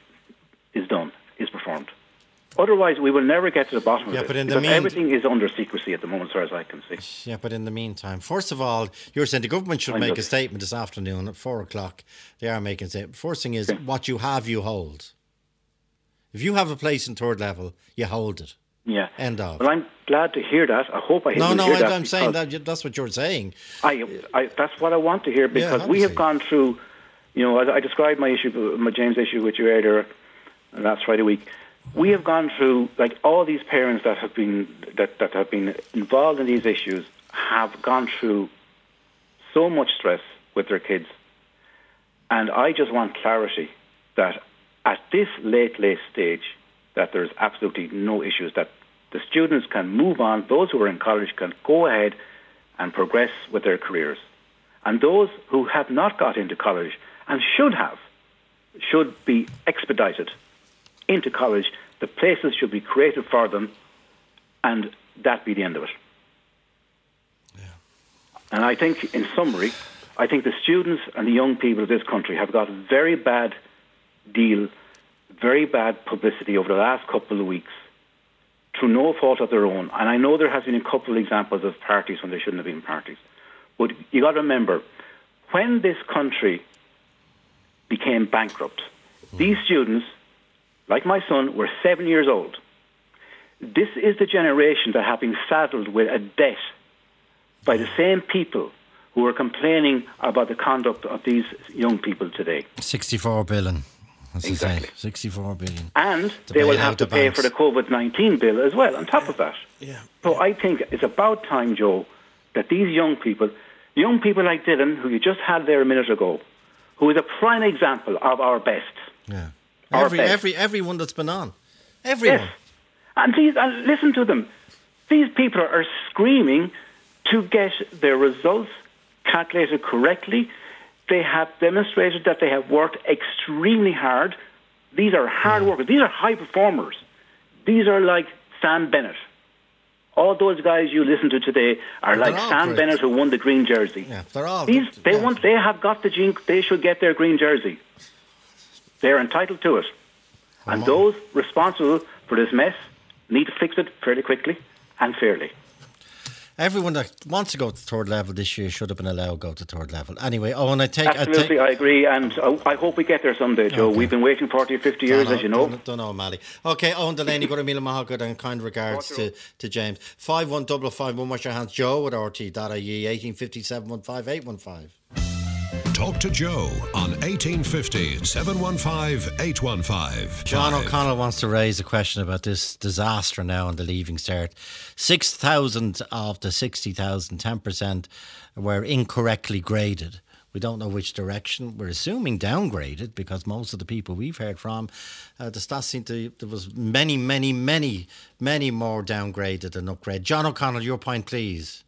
is performed. Otherwise, we will never get to the bottom of it, because everything is under secrecy at the moment, as far as I can see. Yeah, but in the meantime, first of all, you're saying the government should make a statement this afternoon at 4 o'clock. They are making a statement. First thing is, what you have, you hold. If you have a place in third level, you hold it. Yeah. End of. Well, I'm glad to hear that. I hope I hear that. I'm saying that's what you're saying. That's what I want to hear, because we have gone through, I described my James issue with you earlier last Friday week. We have gone through, like, all these parents that have been involved in these issues have gone through so much stress with their kids. And I just want clarity that at this late stage, that there's absolutely no issues, that the students can move on, those who are in college can go ahead and progress with their careers. And those who have not got into college and should be expedited into college. The places should be created for them, and that be the end of it. Yeah. And I think, in summary, the students and the young people of this country have got a very bad deal, very bad publicity over the last couple of weeks, through no fault of their own. And I know there has been a couple of examples of parties when there shouldn't have been parties. But you got to remember, when this country became bankrupt, these students, like my son, were 7 years old. This is the generation that have been saddled with a debt by the same people who are complaining about the conduct of these young people today. 64 billion. Exactly. 64 billion. And they will have to pay for the COVID-19 bill as well, on top of that. Yeah. So I think it's about time, Joe, that these young people like Dylan, who you just had there a minute ago, who is a prime example of our best. Yeah. Everyone that's been on. Everyone. Yes. And listen to them. These people are screaming to get their results calculated correctly, They have demonstrated that they have worked extremely hard. These are hard workers. These are high performers. These are like Sam Bennett. All those guys you listen to today are like Sam Bennett who won the green jersey. Yeah, they're all. They have got the gene. They should get their green jersey. They're entitled to it. And those responsible for this mess need to fix it fairly quickly and fairly. Everyone that wants to go to third level this year should have been allowed to go to third level. Anyway, Owen, Absolutely, I agree, and I hope we get there someday, Joe. Okay. We've been waiting 40 or 50 years, as you know. Don't know, Mally. Okay, Owen Delaney, go to Mila Mahagod and kind regards to James. 51551, wash your hands. Joe at RT.ie, 1857 15815. Talk to Joe on 1850 715 815. John O'Connell wants to raise a question about this disaster now on the Leaving Cert. 6,000 of the 60,000, 10% were incorrectly graded. We don't know which direction. We're assuming downgraded because most of the people we've heard from, the stats seem to, there was many more downgraded than upgraded. John O'Connell, your point, please.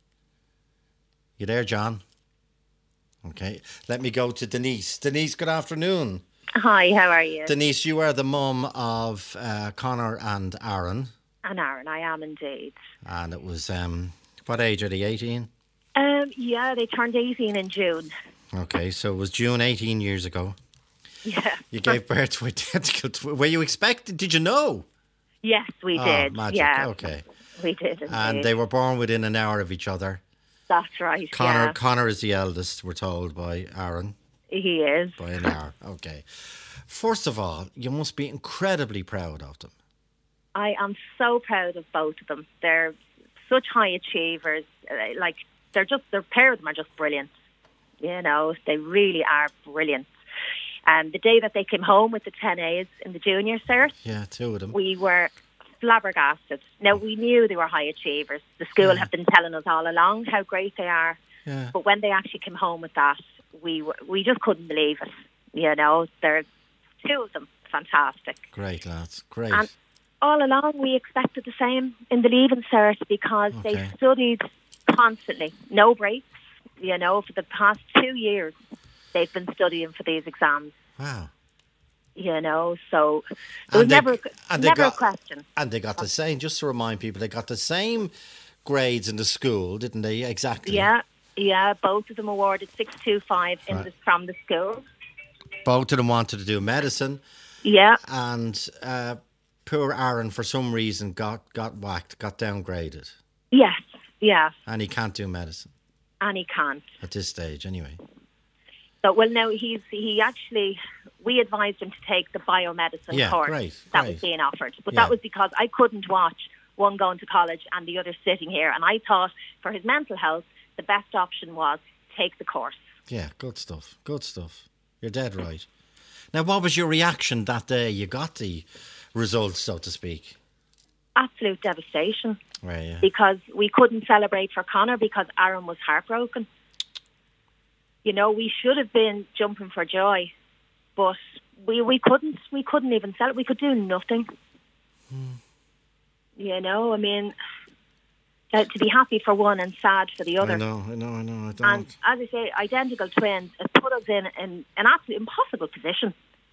You there, John? Okay, let me go to Denise. Denise, good afternoon. Hi, how are you? Denise, you are the mum of Conor and Aaron. And Aaron, I am indeed. And it was, what age are they, 18? Yeah, they turned 18 in June. Okay, so it was June 18 years ago. Yeah. You gave birth to identical twins. Were you expected? Did you know? Yes, we did. Magic. Yeah, okay. We did indeed. And they were born within an hour of each other. That's right, Conor is the eldest, we're told, by Aaron. He is. By an hour, okay. First of all, you must be incredibly proud of them. I am so proud of both of them. They're such high achievers. Their pair of them are just brilliant. You know, they really are brilliant. The day that they came home with the 10 A's in the junior cert, two of them, we were flabbergasted. Now, we knew they were high achievers. The school have been telling us all along how great they are. Yeah. But when they actually came home with that, we just couldn't believe it. You know, they're two of them, fantastic. Great lads, great. And all along we expected the same in the Leaving Cert because they studied constantly, no breaks. You know, for the past 2 years they've been studying for these exams. Wow. You know, so there was never a question. And they got the same, just to remind people, they got the same grades in the school, didn't they? Exactly. Yeah, both of them awarded 625 from the school. Both of them wanted to do medicine. Yeah. And poor Aaron, for some reason, got whacked, got downgraded. Yes, yeah. And he can't do medicine. And he can't. At this stage, anyway. So, well, no, we advised him to take the biomedicine course that was being offered. But that was because I couldn't watch one going to college and the other sitting here. And I thought for his mental health, the best option was take the course. Yeah, good stuff. Good stuff. You're dead right. Now, what was your reaction that day you got the results, so to speak? Absolute devastation. Right, yeah. Because we couldn't celebrate for Conor because Aaron was heartbroken. You know, we should have been jumping for joy, but we couldn't even celebrate. We could do nothing. You know, I mean, to be happy for one and sad for the other. I know. And as I say, identical twins, it put us in an absolutely impossible position.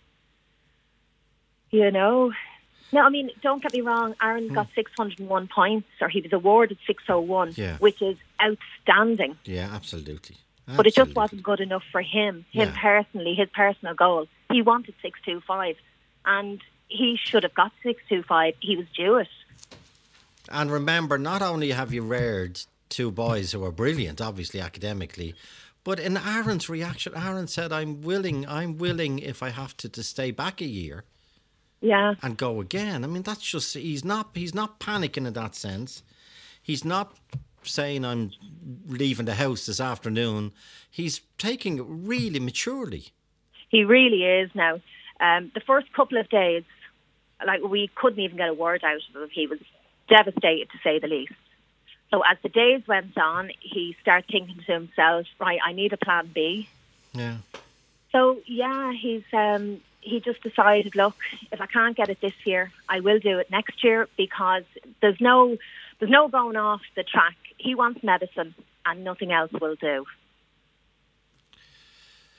You know. No, I mean, don't get me wrong, Aaron got 601 points, or he was awarded 601, which is outstanding. Yeah, absolutely. But it just wasn't good enough for him personally, his personal goal. He wanted 625, and he should have got 625. He was due it. And remember, not only have you reared two boys who are brilliant, obviously academically, but in Aaron's reaction, Aaron said, I'm willing if I have to stay back a year. Yeah. And go again. I mean, that's just, he's not panicking in that sense. He's not saying I'm leaving the house this afternoon. He's taking it really maturely. He really is now. The first couple of days, we couldn't even get a word out of him. He was devastated, to say the least. So as the days went on, he started thinking to himself, right, I need a plan B. Yeah. So, yeah, he just decided, look, if I can't get it this year, I will do it next year, because there's no going off the track. He wants medicine and nothing else will do.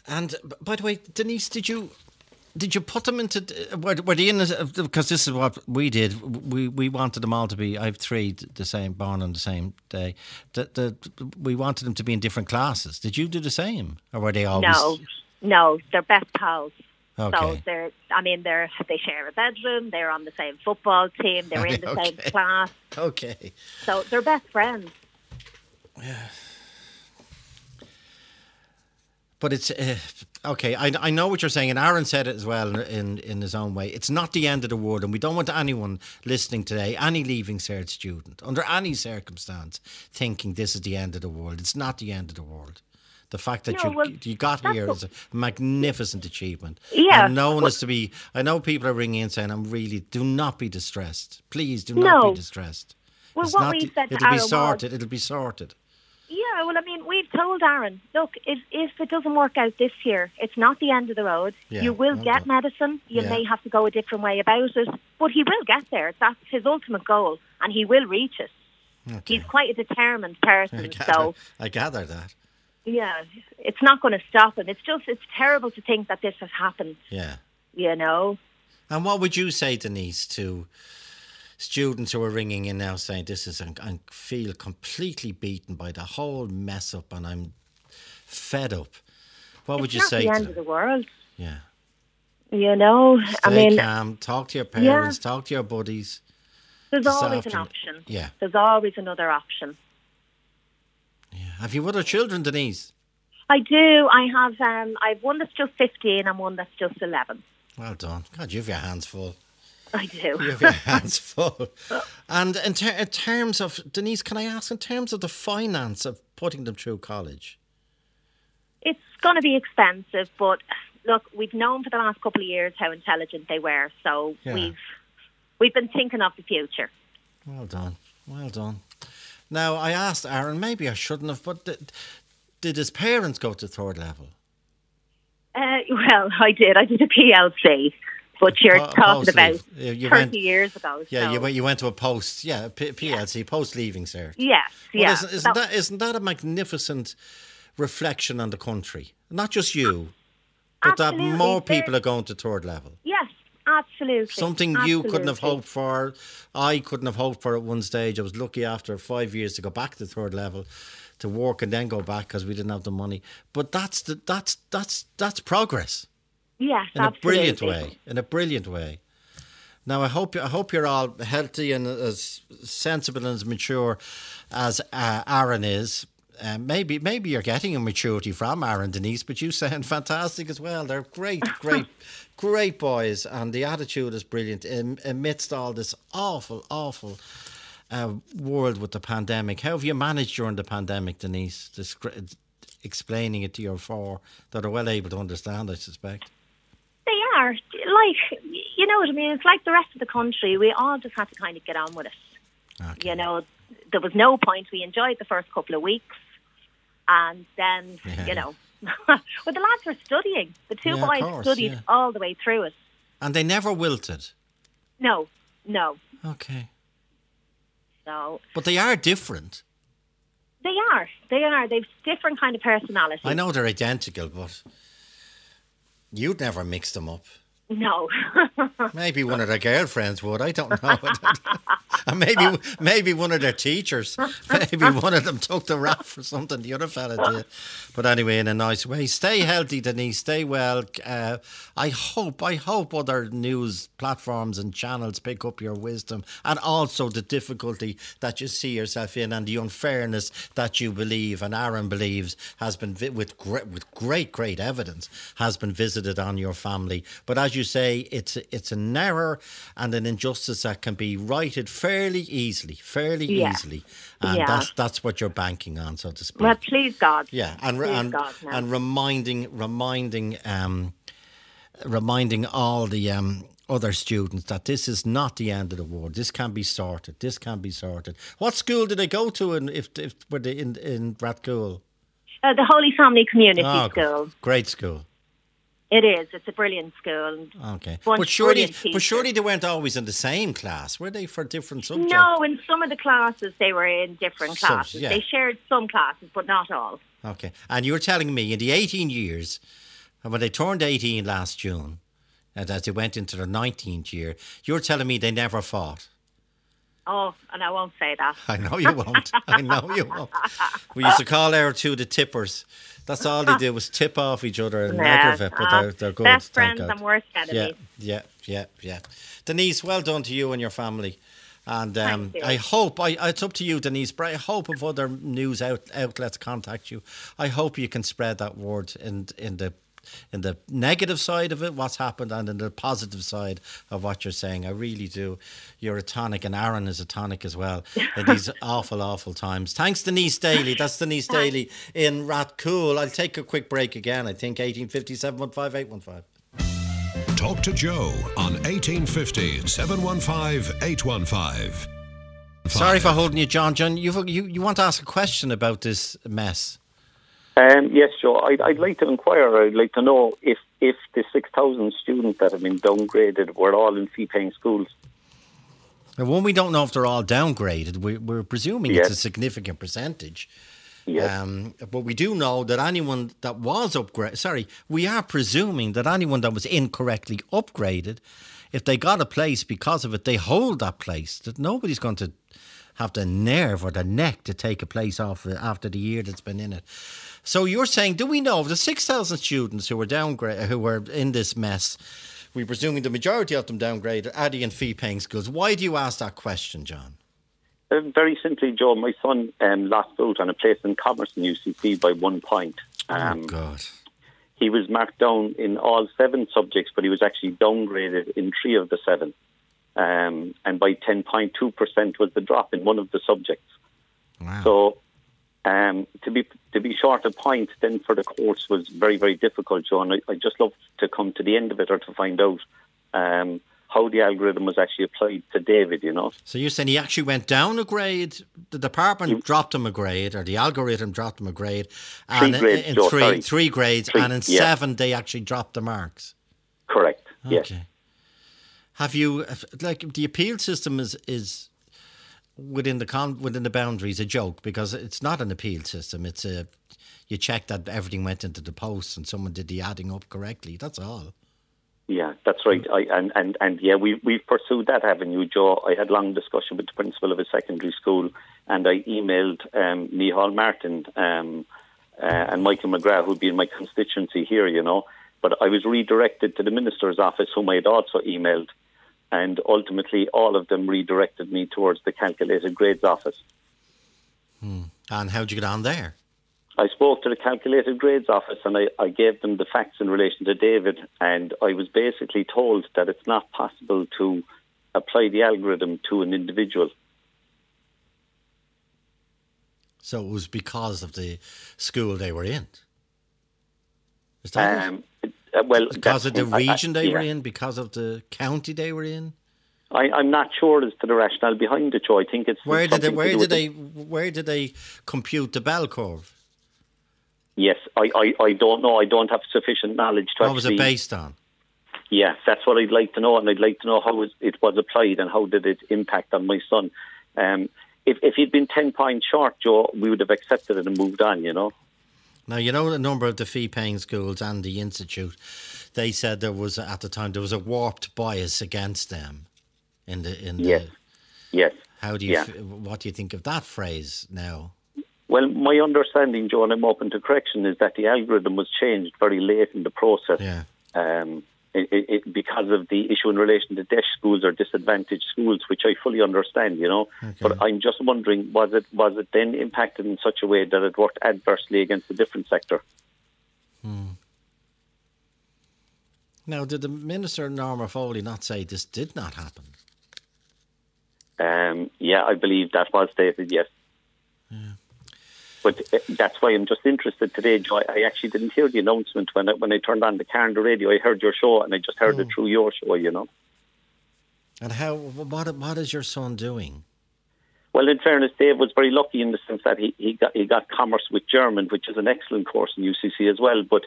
And by the way, Denise, did you put them into? Were they in? Because this is what we did. We wanted them all to be. I have 3 the same, born on the same day. We wanted them to be in different classes. Did you do the same, or were they always? No, they're best pals. Okay. So they share a bedroom. They're on the same football team. They're in the same class. Okay. So they're best friends. Yeah. But it's okay. I know what you're saying, and Aaron said it as well in his own way. It's not the end of the world, and we don't want anyone listening today, any Leaving Cert student, under any circumstance, thinking this is the end of the world. It's not the end of the world. The fact that you got here is a magnificent achievement. Yeah. And no one is to be. I know people are ringing in saying, do not be distressed. Please do not be distressed. Well, what we said to Aaron It'll be sorted. Yeah, well, I mean, we've told Aaron, look, if it doesn't work out this year, it's not the end of the road. Yeah, you will get medicine. You may have to go a different way about it, but he will get there. That's his ultimate goal, and he will reach it. Okay. He's quite a determined person. I gather that. Yeah, it's not going to stop him. It's terrible to think that this has happened. Yeah. You know? And what would you say, Denise, to students who are ringing in now saying I feel completely beaten by the whole mess up and I'm fed up? What would you say to them? It's not the end of the world. Yeah. You know, Stay calm, talk to your parents, talk to your buddies. There's always an option. Yeah. There's always another option. Yeah. Have you other children, Denise? I do. I have one that's just 15 and one that's just 11. Well done. God, you have your hands full. I do. You have your hands full. And in terms of, Denise, can I ask, in terms of the finance of putting them through college? It's going to be expensive, but look, we've known for the last couple of years how intelligent they were, so we've been thinking of the future. Well done. Well done. Now, I asked Aaron, maybe I shouldn't have, but did his parents go to 3rd level? Well, I did. I did a PLC. But you're talking about 30 years ago. Yeah, so. you went to a post, PLC, post-leaving cert. Yes, well, isn't that a magnificent reflection on the country? Not just you, but absolutely. That more people are going to 3rd level. Yes, absolutely. Something you couldn't have hoped for. I couldn't have hoped for at one stage. I was lucky after 5 years to go back to 3rd level to work and then go back because we didn't have the money. But that's progress. Yes, in absolutely. In a brilliant way. Now, I hope you're all healthy and as sensible and as mature as Aaron is. Maybe you're getting a maturity from Aaron, Denise, but you sound fantastic as well. They're great boys, and the attitude is brilliant amidst all this awful world with the pandemic. How have you managed during the pandemic, Denise? Explaining it to your 4 that are well able to understand, I suspect. They are. Like, you know what I mean? It's like the rest of the country. We all just had to kind of get on with it. Okay. You know, there was no point. We enjoyed the first couple of weeks. And then, you know, well, the lads were studying. The 2 boys studied all the way through it. And they never wilted? No. Okay. So, but they are different. They are. They've different kind of personalities. I know they're identical, but you'd never mix them up. No. Maybe one of their girlfriends would. I don't know. And maybe one of their teachers. Maybe one of them took the rap for something the other fella did. But anyway, in a nice way. Stay healthy, Denise. Stay well. I hope other news platforms and channels pick up your wisdom and also the difficulty that you see yourself in and the unfairness that you believe and Aaron believes has been with great evidence has been visited on your family. But as you say, it's an error and an injustice that can be righted fairly easily. And that's what you're banking on, so to speak. Well, please God. Yeah, and reminding all the other students that this is not the end of the world. This can be sorted. What school did they go to in Rathcoole? The Holy Family Community School. Great school. It is. It's a brilliant school. Okay. But surely they weren't always in the same class. Were they for different subjects? No, in some of the classes they were in different classes. They shared some classes, but not all. Okay. And you were telling me in the 18 years And when they turned 18 last June, and as they went into their 19th year, you're telling me they never fought? Oh, and I won't say that. I know you won't. I know you won't. We used to call our two the tippers. That's all they did was tip off each other and aggravate, but they're good. Best friends and worst enemies. Yeah. Denise, well done to you and your family. And I hope, it's up to you, Denise, but I hope if other news outlets contact you, I hope you can spread that word in the negative side of it, what's happened, and in the positive side of what you're saying. I really do. You're a tonic, and Aaron is a tonic as well in these awful, awful times. Thanks, Denise Daly. That's Denise Daly in Rathcoole. I'll take a quick break again. I think 1850 715 815. Talk to Joe on 1850 715 815. Sorry for holding you, John. John, you want to ask a question about this mess? Yes, Joe. I'd like to inquire. I'd like to know if the 6,000 students that have been downgraded were all in fee-paying schools. Now, one, we don't know if they're all downgraded. We're presuming it's a significant percentage. Yes. But we do know that anyone that was upgraded... we are presuming that anyone that was incorrectly upgraded, if they got a place because of it, they hold that place. That nobody's going to have the nerve or the neck to take a place off after the year that's been in it. So you're saying, do we know of the 6,000 students who were downgraded, who were in this mess? We're presuming the majority of them downgraded, are they in fee-paying schools? Why do you ask that question, John? Very simply, Joe, my son lost out on a place in Commerce in UCC by 1 point. Oh, God. He was marked down in all 7 subjects, but he was actually downgraded in 3 of the 7. And by 10.2% was the drop in one of the subjects. Wow. So to be short a point then for the course was very, very difficult, Joe. And I just love to come to the end of it or to find out how the algorithm was actually applied to David, you know. So you're saying he actually went down a grade, the department dropped him a grade, or the algorithm dropped him a grade, and 3 grades, Joe, 3 grades, and in 7 they actually dropped the marks. Correct, okay. Yes. Have you, the appeal system is within the boundaries a joke, because it's not an appeal system. It's you check that everything went into the post and someone did the adding up correctly. That's all. Yeah, that's right. We've pursued that avenue, Joe. I had a long discussion with the principal of a secondary school, and I emailed Micheál Martin and Michael McGrath, who'd be in my constituency here, you know. But I was redirected to the minister's office, whom I had also emailed, and ultimately all of them redirected me towards the calculated grades office. And how'd you get on there? I spoke to the calculated grades office and I gave them the facts in relation to David, and I was basically told that it's not possible to apply the algorithm to an individual. So it was because of the school they were in? Is that because of the region they were in, because of the county they were in? I'm not sure as to the rationale behind it, Joe. I think it's where did they compute the bell curve? Yes, I don't know. I don't have sufficient knowledge to What was it based on? Yeah, that's what I'd like to know, and I'd like to know how it was applied and how did it impact on my son. If he'd been 10 points short, Joe, we would have accepted it and moved on, you know. Now, you know, a number of the fee-paying schools and the Institute, they said at the time there was a warped bias against them. Yes. How do you? What do you think of that phrase now? Well, my understanding, Joe, and I'm open to correction, is that the algorithm was changed very late in the process. Yeah. Because of the issue in relation to DESH schools or disadvantaged schools, which I fully understand, you know. Okay. But I'm just wondering, was it then impacted in such a way that it worked adversely against a different sector? Now, did the Minister, Norma Foley, not say this did not happen? Yeah, I believe that was stated, yes. Yeah. But that's why I'm just interested today, Joe. I actually didn't hear the announcement when I turned on the car on the radio. I heard your show, and I just heard it through your show, you know. And what is your son doing? Well, in fairness, Dave was very lucky in the sense that he got Commerce with German, which is an excellent course in UCC as well. But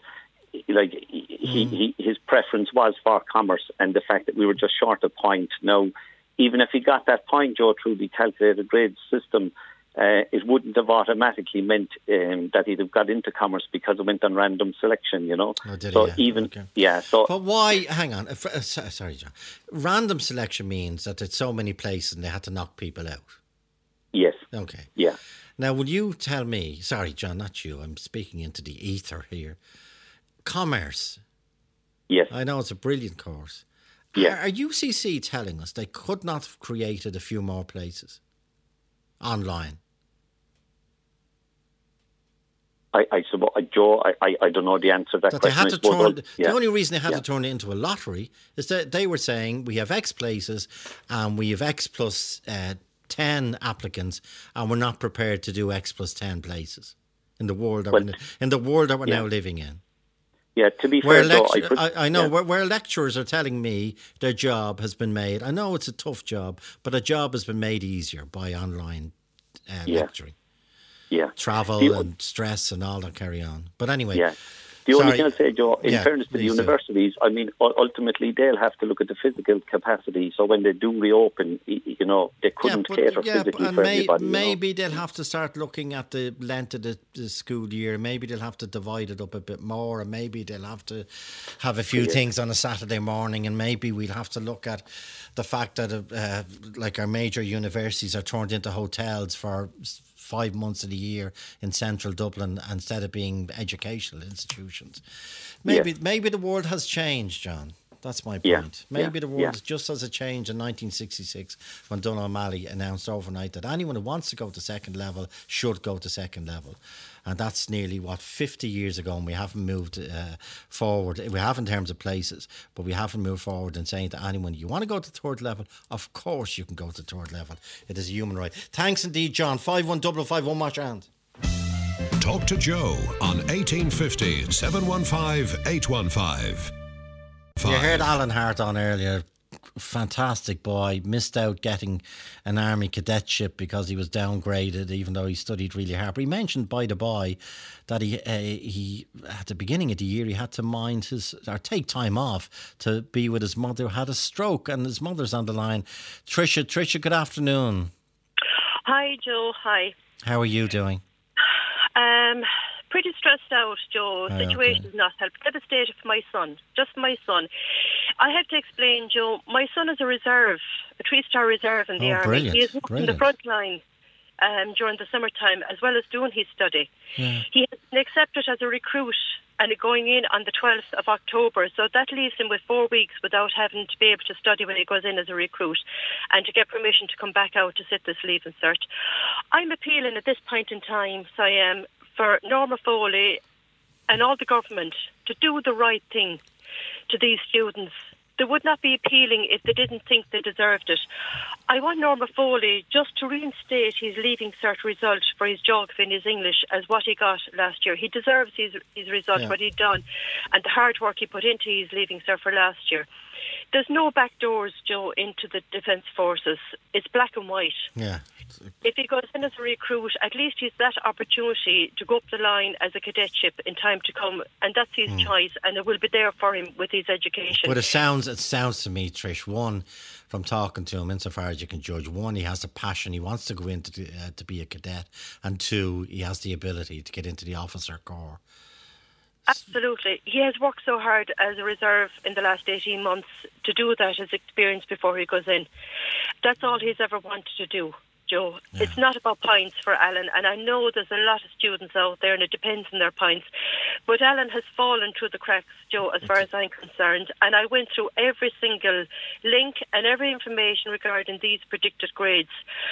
his preference was for Commerce, and the fact that we were just short a point. Now, even if he got that point, Joe, through the calculated grades system, it wouldn't have automatically meant that he'd have got into commerce because it went on random selection, you know. Oh, did so he? Even okay. yeah. So, but why? Hang on. Sorry, John. Random selection means that it's so many places and they had to knock people out. Yes. Okay. Yeah. Now, would you tell me? Sorry, John, not you. I'm speaking into the ether here. Commerce. Yes. I know it's a brilliant course. Yeah. Are UCC telling us they could not have created a few more places online? I suppose, Joe, I don't know the answer to that question. They had to the only reason they had to turn it into a lottery is that they were saying we have X places and we have X plus 10 applicants and we're not prepared to do X plus 10 places in the world that we're now living in. Yeah, to be fair, I know where lecturers are telling me their job has been made. I know it's a tough job, but a job has been made easier by online lecturing. Yeah. Travel and stress and all that carry on. But anyway. Yeah. The only thing I'll say, Joe, in fairness to the universities, I mean, ultimately they'll have to look at the physical capacity. So when they do reopen, you know, they couldn't cater physically for everybody. Maybe they'll have to start looking at the length of the school year. Maybe they'll have to divide it up a bit more. And maybe they'll have to have a few things on a Saturday morning. And maybe we'll have to look at the fact that like our major universities are turned into hotels for 5 months of the year in central Dublin instead of being educational institutions. Maybe the world has changed, John. That's my point. Maybe the world just as it changed in 1966 when Donald O'Malley announced overnight that anyone who wants to go to second level should go to second level. And that's nearly, 50 years ago, and we haven't moved forward. We have in terms of places, but we haven't moved forward in saying to anyone, you want to go to third level? Of course you can go to third level. It is a human right. Thanks indeed, John. 51551, watch your hand. Talk to Joe on 1850 715 815. You heard Alan Hart on earlier. Fantastic boy, missed out getting an army cadetship because he was downgraded even though he studied really hard. But he mentioned by the by that he at the beginning of the year he had to take time off to be with his mother who had a stroke, and his mother's on the line. Tricia, good afternoon. Hi Joe, hi. How are you doing? Pretty stressed out, Joe. Situation is not helping. Devastated for my son, just my son. I have to explain, Joe, my son is a reserve, a 3-star reserve in the Army. Brilliant. He is in the front line during the summertime as well as doing his study. Yeah. He has been accepted as a recruit and going in on the 12th of October. So that leaves him with 4 weeks without having to be able to study when he goes in as a recruit and to get permission to come back out to sit this Leaving Cert. I'm appealing at this point in time, so I am, for Norma Foley and all the government to do the right thing to these students. They would not be appealing if they didn't think they deserved it. I want Norma Foley just to reinstate his Leaving Cert result for his geography and his English as what he got last year. He deserves his result, what he'd done, and the hard work he put into his Leaving Cert for last year. There's no back doors, Joe, into the Defence Forces. It's black and white. Yeah. If he goes in as a recruit, at least he's that opportunity to go up the line as a cadetship in time to come, and that's his choice, and it will be there for him with his education. But it sounds to me, Trish, one, from talking to him, insofar as you can judge, one, he has a passion, he wants to go into to be a cadet, and two, he has the ability to get into the officer corps. Absolutely. He has worked so hard as a reserve in the last 18 months to do that as experience before he goes in. That's all he's ever wanted to do, Joe. Yeah. It's not about points for Alan, and I know there's a lot of students out there and it depends on their points, but Alan has fallen through the cracks, Joe, as far as I'm concerned, and I went through every single link and every information regarding these predicted grades.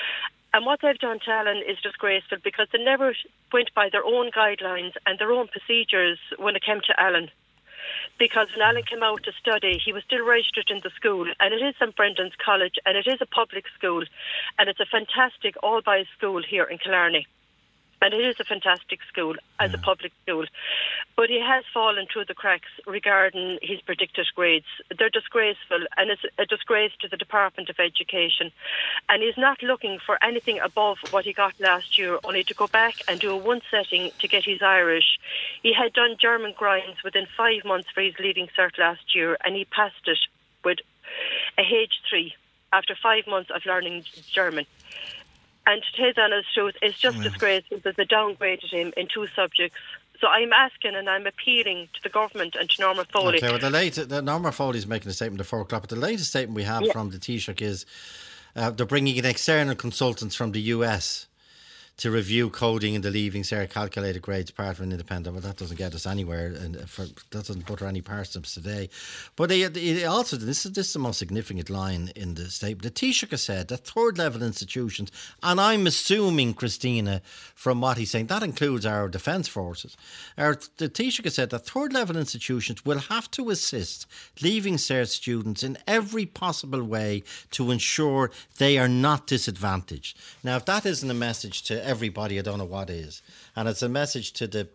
And what they've done to Alan is disgraceful because they never went by their own guidelines and their own procedures when it came to Alan. Because when Alan came out to study, he was still registered in the school, and it is St Brendan's College, and it is a public school, and it's a fantastic all-boys school here in Killarney. And it is a fantastic school as a public school. But he has fallen through the cracks regarding his predicted grades. They're disgraceful, and it's a disgrace to the Department of Education. And he's not looking for anything above what he got last year, only to go back and do a one setting to get his Irish. He had done German grinds within 5 months for his Leaving Cert last year, and he passed it with a H3 after 5 months of learning German. And to tell the honest truth, it's just disgraceful that they downgraded him in 2 subjects. So I'm asking and I'm appealing to the government and to Norma Foley. Okay, well, Norma Foley is making a statement at 4 o'clock, but the latest statement we have from the Taoiseach is they're bringing in external consultants from the US to review coding in the Leaving Cert calculated grades part of an independent. Well, that doesn't get us anywhere, and that doesn't butter any parsnips today. But also, this is the most significant line in the statement. The Taoiseach said that third level institutions, and I'm assuming, Christina, from what he's saying, that includes our defence forces. The Taoiseach said that third level institutions will have to assist Leaving Cert students in every possible way to ensure they are not disadvantaged. Now, if that isn't a message to everybody, I don't know what is. And it's a message to the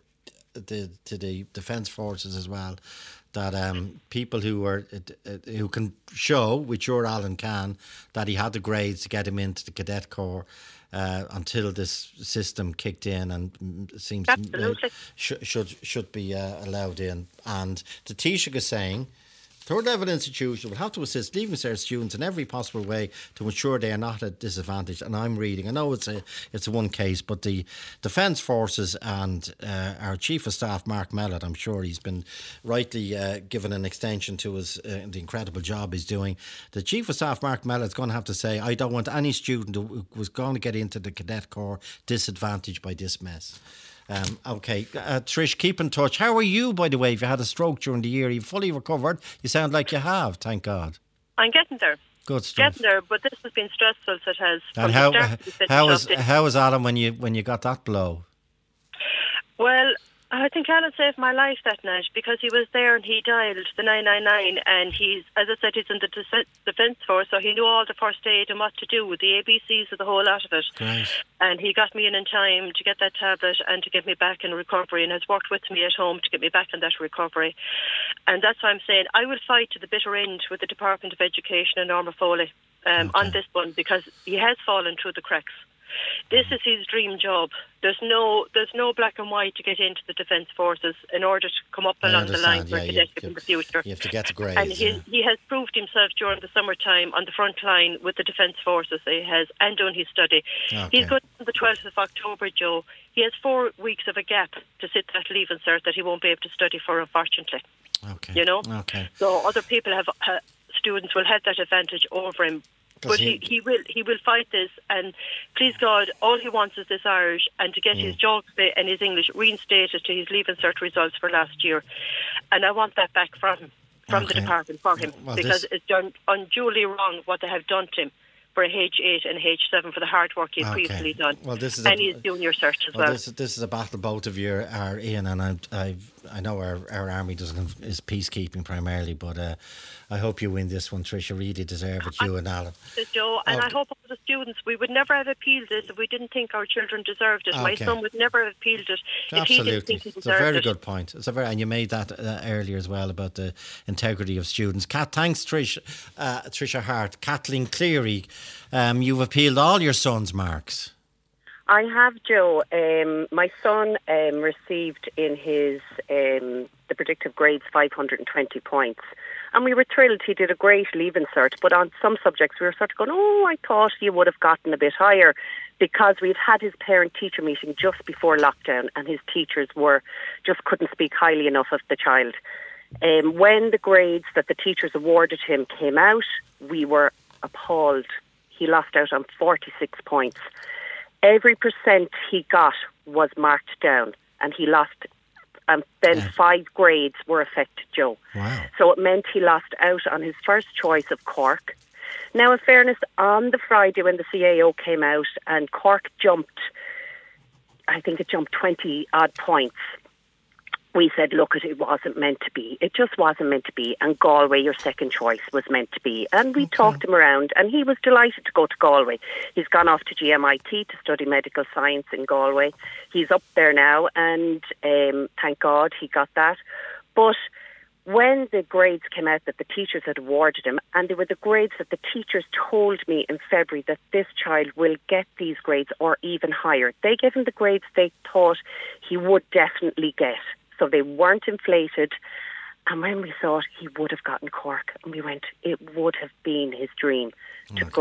defence forces as well, that people who can show, which your Alan can, that he had the grades to get him into the Cadet Corps until this system kicked in and seems should be allowed in. And the Taoiseach is saying third level institutions will have to assist Leaving Cert students in every possible way to ensure they are not at disadvantage. And I'm reading, I know it's a one case, but the Defence Forces and our Chief of Staff, Mark Mellett, I'm sure he's been rightly given an extension to his the incredible job he's doing. The Chief of Staff, Mark Mellett's going to have to say, I don't want any student who was going to get into the Cadet Corps disadvantaged by this mess. Okay, Trish, keep in touch. How are you, by the way, if you had a stroke during the year? Are you fully recovered? You sound like you have, thank God. I'm getting there. Good stuff. Getting there, but this has been stressful, so it has. And how was Alan when you got that blow? Well, I think Alan saved my life that night because he was there and he dialed the 999 and he's, as I said, he's in the Defence Force, so he knew all the first aid and what to do with the ABCs of the whole lot of it. Great. And he got me in time to get that tablet and to get me back in recovery and has worked with me at home to get me back in that recovery. And that's why I'm saying I will fight to the bitter end with the Department of Education and Norma Foley on this one because he has fallen through the cracks. This is his dream job. There's no black and white to get into the Defence Forces in order to come up along the line for cadetship in the future. You have to get the grades. And he has proved himself during the summertime on the front line with the Defence Forces. He has, and doing his study. Okay. He's got on the 12th of October, Joe. He has 4 weeks of a gap to sit that Leaving Cert that he won't be able to study for, unfortunately. Okay. You know? Okay. So other people students will have that advantage over him. But he will fight this, and please God, all he wants is this Irish and to get his geography and his English reinstated to his Leaving Cert results for last year. And I want that back from the department for him because it's done unduly wrong what they have done to him for a H8 and H7 for the hard work he's previously done. Well, this is and he's doing your search as well. This is a battle both of you are in, and I know our army is peacekeeping primarily, but I hope you win this one, Trish. You really deserve it, you and Alan. Joe, and I hope all the students, we would never have appealed this if we didn't think our children deserved it. My son would never have appealed it if he didn't think he deserved it. It's a very good point. And you made that earlier as well about the integrity of students. Thanks, Tricia Hart. Kathleen Cleary, you've appealed all your son's marks. I have, Joe. My son received in his the predictive grades 520 points. And we were thrilled. He did a great Leaving Cert. But on some subjects, we were sort of going, I thought you would have gotten a bit higher because we'd had his parent-teacher meeting just before lockdown and his teachers just couldn't speak highly enough of the child. When the grades that the teachers awarded him came out, we were appalled. He lost out on 46 points. Every percent he got was marked down and he lost. And then 5 grades were affected, Joe. Wow. So it meant he lost out on his first choice of Cork. Now, in fairness, on the Friday when the CAO came out and Cork jumped 20-odd points, we said, look, it wasn't meant to be. It just wasn't meant to be. And Galway, your second choice, was meant to be. And we talked him around, and he was delighted to go to Galway. He's gone off to GMIT to study medical science in Galway. He's up there now, and thank God he got that. But when the grades came out that the teachers had awarded him, and they were the grades that the teachers told me in February that this child will get these grades or even higher. They gave him the grades they thought he would definitely get. So they weren't inflated. And when we thought he would have gotten Cork, and we went, it would have been his dream to go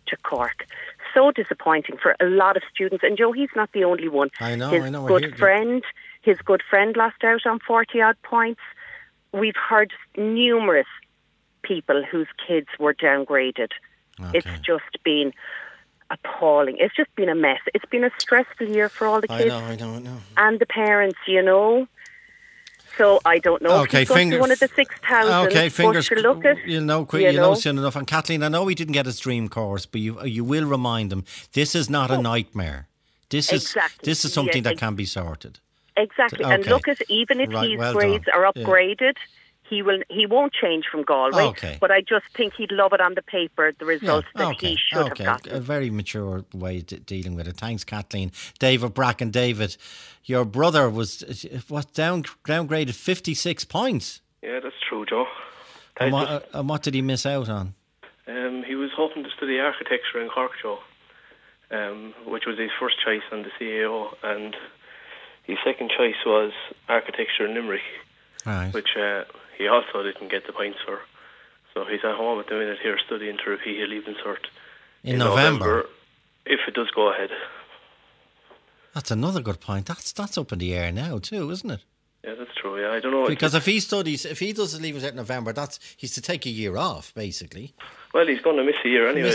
to Cork. So disappointing for a lot of students. And Joe, he's not the only one. I know. His good friend lost out on 40-odd points. We've heard numerous people whose kids were downgraded. Okay. It's just been appalling. It's just been a mess. It's been a stressful year for all the kids. I know. And the parents, So I don't know if he's going to be one of the 6,000. Okay, fingers crossed. Look at, you'll know soon enough. And Kathleen, I know he didn't get his dream course, but you will remind him this is not a nightmare. This is something that can be sorted. Exactly. Okay. And look at, even if his grades are upgraded, he won't change from Galway. Okay. But I just think he'd love it on the paper, the results that he should have gotten. A very mature way of dealing with it. Thanks, Kathleen. David Bracken. David, your brother was downgraded 56 points. Yeah, that's true, Joe. And what did he miss out on? He was hoping to study architecture in Cork, Joe, which was his first choice on the CAO, and his second choice was architecture in Limerick, which he also didn't get the points for. So he's at home at the minute here studying to repeat a Leaving Cert in November, if it does go ahead. That's another good point. That's up in the air now too, isn't it? Yeah, that's true. Yeah, I don't know. Because if he does the Leaving Cert in November, he's to take a year off, basically. Well, he's going to miss a year anyway.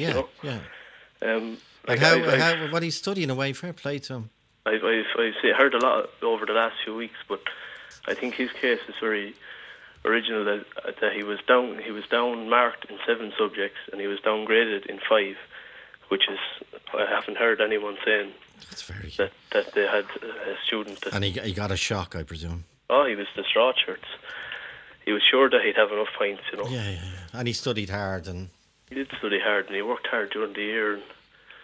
What he's studying away, fair play to him. I've heard a lot over the last few weeks, but I think his case is very original. That he was down marked in 7 subjects and he was downgraded in 5, which is, I haven't heard anyone saying that they had a student. And he got a shock, I presume. Oh, he was distraught. He was sure that he'd have enough points, Yeah. And he studied hard, and he did study hard, and he worked hard during the year. And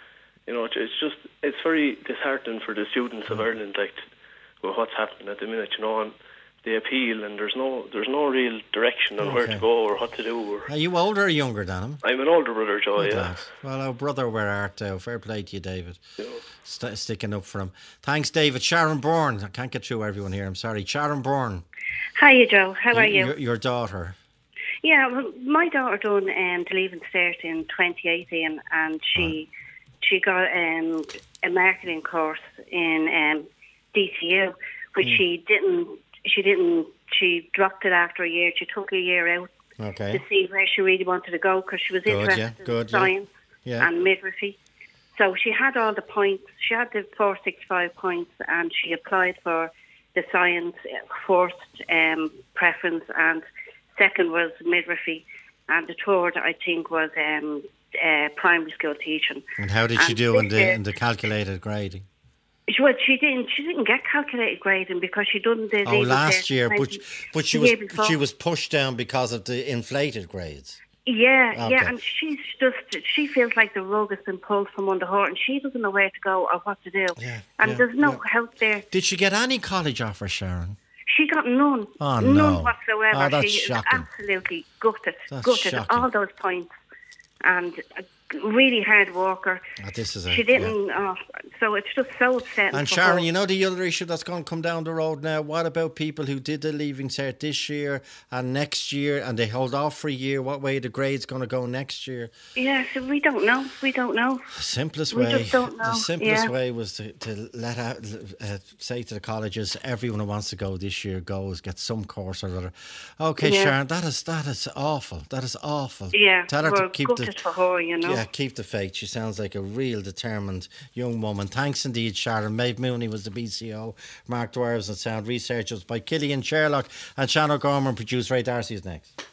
it's very disheartening for the students of Ireland, with what's happening at the minute, and they appeal, and there's no real direction on where to go or what to do. Are you older or younger than him? I'm an older brother, Joe, yeah. Well, our brother, where art thou? Fair play to you, David. Sticking up for him. Thanks, David. Sharon Bourne. I can't get through everyone here, I'm sorry. Sharon Bourne. Hiya, Joe. How are you? Your daughter. Yeah, well, my daughter done the Leaving Cert in 2018, and she got a marketing course in DCU, which she dropped it after a year. She took a year out to see where she really wanted to go, because she was interested in science and midwifery. So she had all the points. She had the 465 points, and she applied for the science first preference, and second was midwifery, and the third, I think, was primary school teaching. And how did she do in the calculated grading? Well, she didn't get calculated grading because she done the last year, but she was pushed down because of the inflated grades. Yeah, and she feels like the rug has been pulled from under her, and she doesn't know where to go or what to do. There's no help there. Did she get any college offers, Sharon? She got none. Oh, none whatsoever. Oh, that's she shocking. Is absolutely gutted. All those points. And a really hard worker. She didn't. So it's just so upsetting. And Sharon, the other issue that's going to come down the road now. What about people who did the Leaving Cert this year and next year, and they hold off for a year? What way the grade's going to go next year? Yeah, so we don't know. The simplest we way. Just don't know. The simplest way was to let out, say to the colleges, everyone who wants to go this year goes, get some course or other. Okay, Sharon, that is awful. That is awful. Yeah, tell her to keep for her, Yeah, keep the faith. She sounds like a real determined young woman. Thanks indeed, Sharon. Maeve Mooney was the BCO. Mark Dwyer was the sound researchers by Killian Sherlock, and Shannon Gorman, producer Ray Darcy is next.